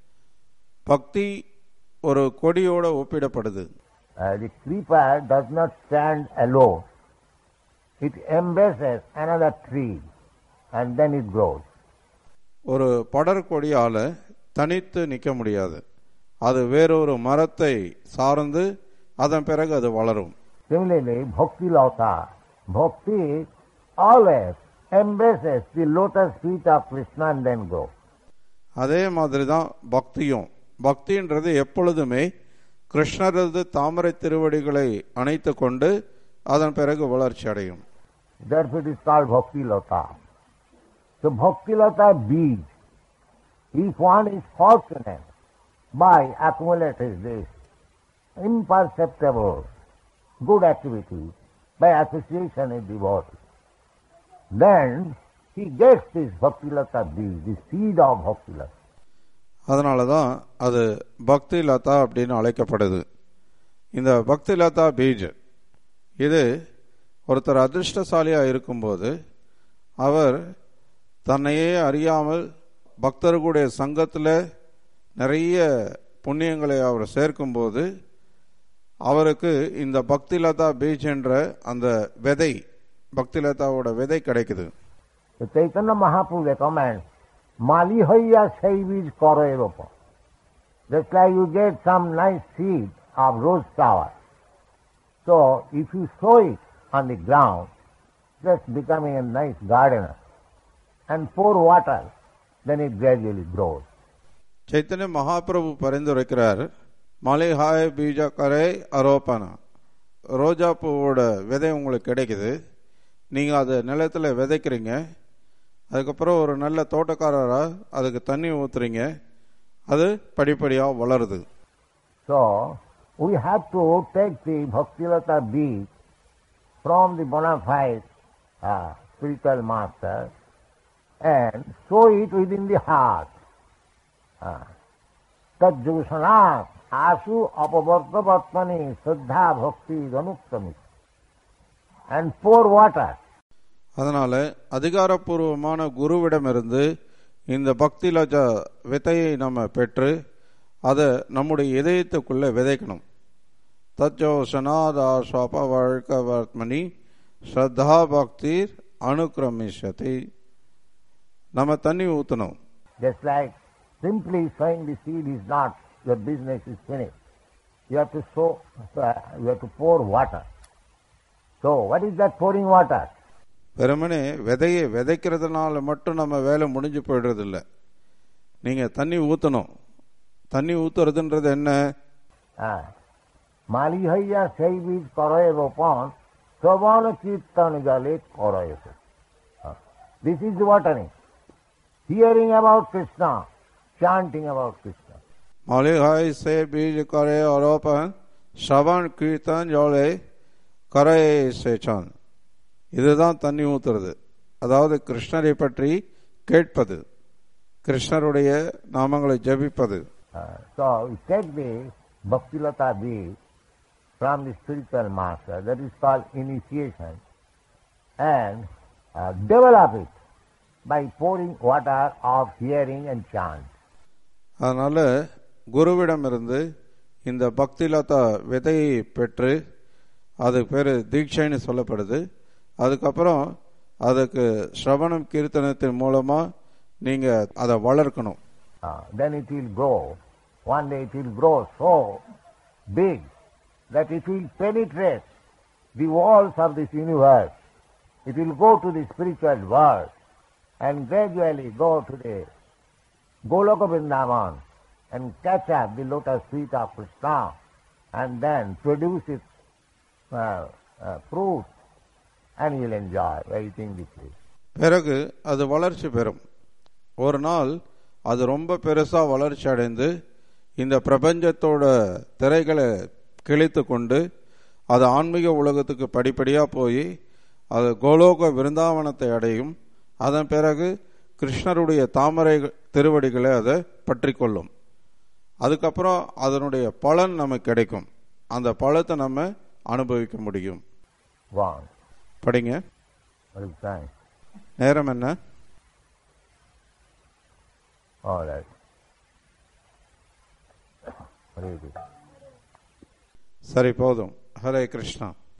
பக்தி ஒரு கொடியோட ஒப்பிடப்படுது. Uh, the creeper does not stand alone. It embraces another tree and then it grows. ஒரு படர் கொடியால தனித்து நிற்க முடியாது, அது வேறொரு மரத்தை சார்ந்து அதன் பிறகு அது வளரும். Similarly, Bhakti Lata, Bhakti always embraces the lotus feet of Krishna and then grows. அதே மாதிரி தான் பக்தியும். பக்தின்றது எப்பொழுதுமே கிருஷ்ணரது தாமரை திருவடிகளை அணைத்து கொண்டு அதன் பிறகு வளர்ச்சி அடையும். Therefore it is called Bhakti Lata. So Bhakti Lata beej, if one is fortunate by accumulating this imperceptible good activity by association with devotee, then he gets this Bhakti Lata beej, the seed of Bhakti Lata. அதனால தான் அது பக்தி லதா அப்படின்னு அழைக்கப்படுது. இந்த பக்தி லதா பீஜ் இது ஒருத்தர் அதிர்ஷ்டசாலியாக இருக்கும்போது அவர் தன்னையே அறியாமல் பக்தர்களுடைய சங்கத்தில் நிறைய புண்ணியங்களை அவர் சேர்க்கும்போது அவருக்கு இந்த பக்தி லதா பீஜ் என்ற அந்த விதை, பக்தி லதாவோட விதை கிடைக்குது. Chaitanya Mahaprabhu recommends Mali hoya seibij koroeropo. Just like you get some nice seed of rose flower. So if you sow it on the ground, just becoming a nice gardener, and pour water, then it gradually grows. Chaitanya Mahaprabhu பரிந்துரைக்கிறார், மலைஹாய பீஜா கரை அரோப்பனா. ரோஜா பூவோட விதை உங்களுக்கு கிடைக்குது, நீங்கள் அதை நிலத்தில் விதைக்கிறீங்க, அதுக்கப்புறம் ஒரு நல்ல தோட்டக்காரராக அதுக்கு தண்ணி ஊற்றுறீங்க, அது படிப்படியாக வளருது. So we have to take the Bhaktilata bead from the bona fide uh, spiritual master and sow it within the heart. Tajjusanat asu apavartavatmani saddha bhakti dhanuktami, and pour water. அதனால அதிகாரப்பூர்வமான குருவிடமிருந்து இந்த பக்தி லஜா விதையை நம்ம பெற்று அதை நம்முடைய இதயத்துக்குள்ளே விதைக்கணும். தஜ்ஜோ சனாதாஸ்வபவர்க்கவர்த்மனி ஸ்ரத்தா பக்திர் அனுக்கிரமிஷதி. நம்ம தண்ணி ஊற்றணும். Just like simply sowing the seed is not, your business is finished. You have to sow, uh, you have to pour water. So what is that pouring water? வெறுமனே விதையை விதைக்கிறதுனால மட்டும் நம்ம வேலை முடிஞ்சு போயிடுறது இல்லை. நீங்கள் தண்ணி ஊற்றணும். தண்ணி ஊற்றுறதுன்றது என்ன? மாலி ஹையா செய்வீர் கரோய ரோப்பான் சவான கீர்த்தன ஜாலே கரோய. This is the watering. Hearing about Krishna, chanting about Krishna. மாலிஹாய் சே பீஜ கரே ஆரோபன் ஸ்ரவன் கீர்த்தன் ஜோலே கரே சேச்சான். இதுதான் தண்ணி ஊத்துறது. அதாவது கிருஷ்ணரை பற்றி கேட்பது, கிருஷ்ணருடைய நாமங்களை ஜபிப்பது. So we take the Bhaktilata bead from the spiritual master, that is called initiation, and uh, develop it by pouring water of hearing and chant. அதனால குருவிடமிருந்து இந்த பக்திலதா விதையை பெற்று, அது பேர் தீட்சைன்னு சொல்லப்படுது. அதுக்கப்புறம் அதுக்கு ஸ்ரவணம் கீர்த்தனத்தின் மூலமா நீங்க அதை வளர்க்கணும். Then it will grow. One day it will grow so big that it will penetrate the walls of this universe. It will go to the spiritual world and gradually go to the Goloka Vrindavan and catch up the lotus feet of Krishna and then produce its uh, uh, fruit, and you will enjoy eating the fruit. பிறகு அது வளர்ச்சி பெறும். ஒரு நாள் அது ரொம்ப பெருசா வளர்ச்சி அடைந்து இந்த பிரபஞ்சத்தோட திரைகளை கிழித்து கொண்டு அது ஆன்மீக உலகத்துக்கு படிப்படியா போய் அது கோலோக விருந்தாவனத்தை அடையும். அதன் பிறகு கிருஷ்ணருடைய தாமரை திருவடிகளை அதை பற்றி கொள்ளும். அதுக்கப்புறம் அதனுடைய பலன் நமக்கு கிடைக்கும். அந்த பலத்தை நம்ம அனுபவிக்க முடியும். படிங்க. நேரம் என்ன? சரி, போதும். ஹரே கிருஷ்ணா.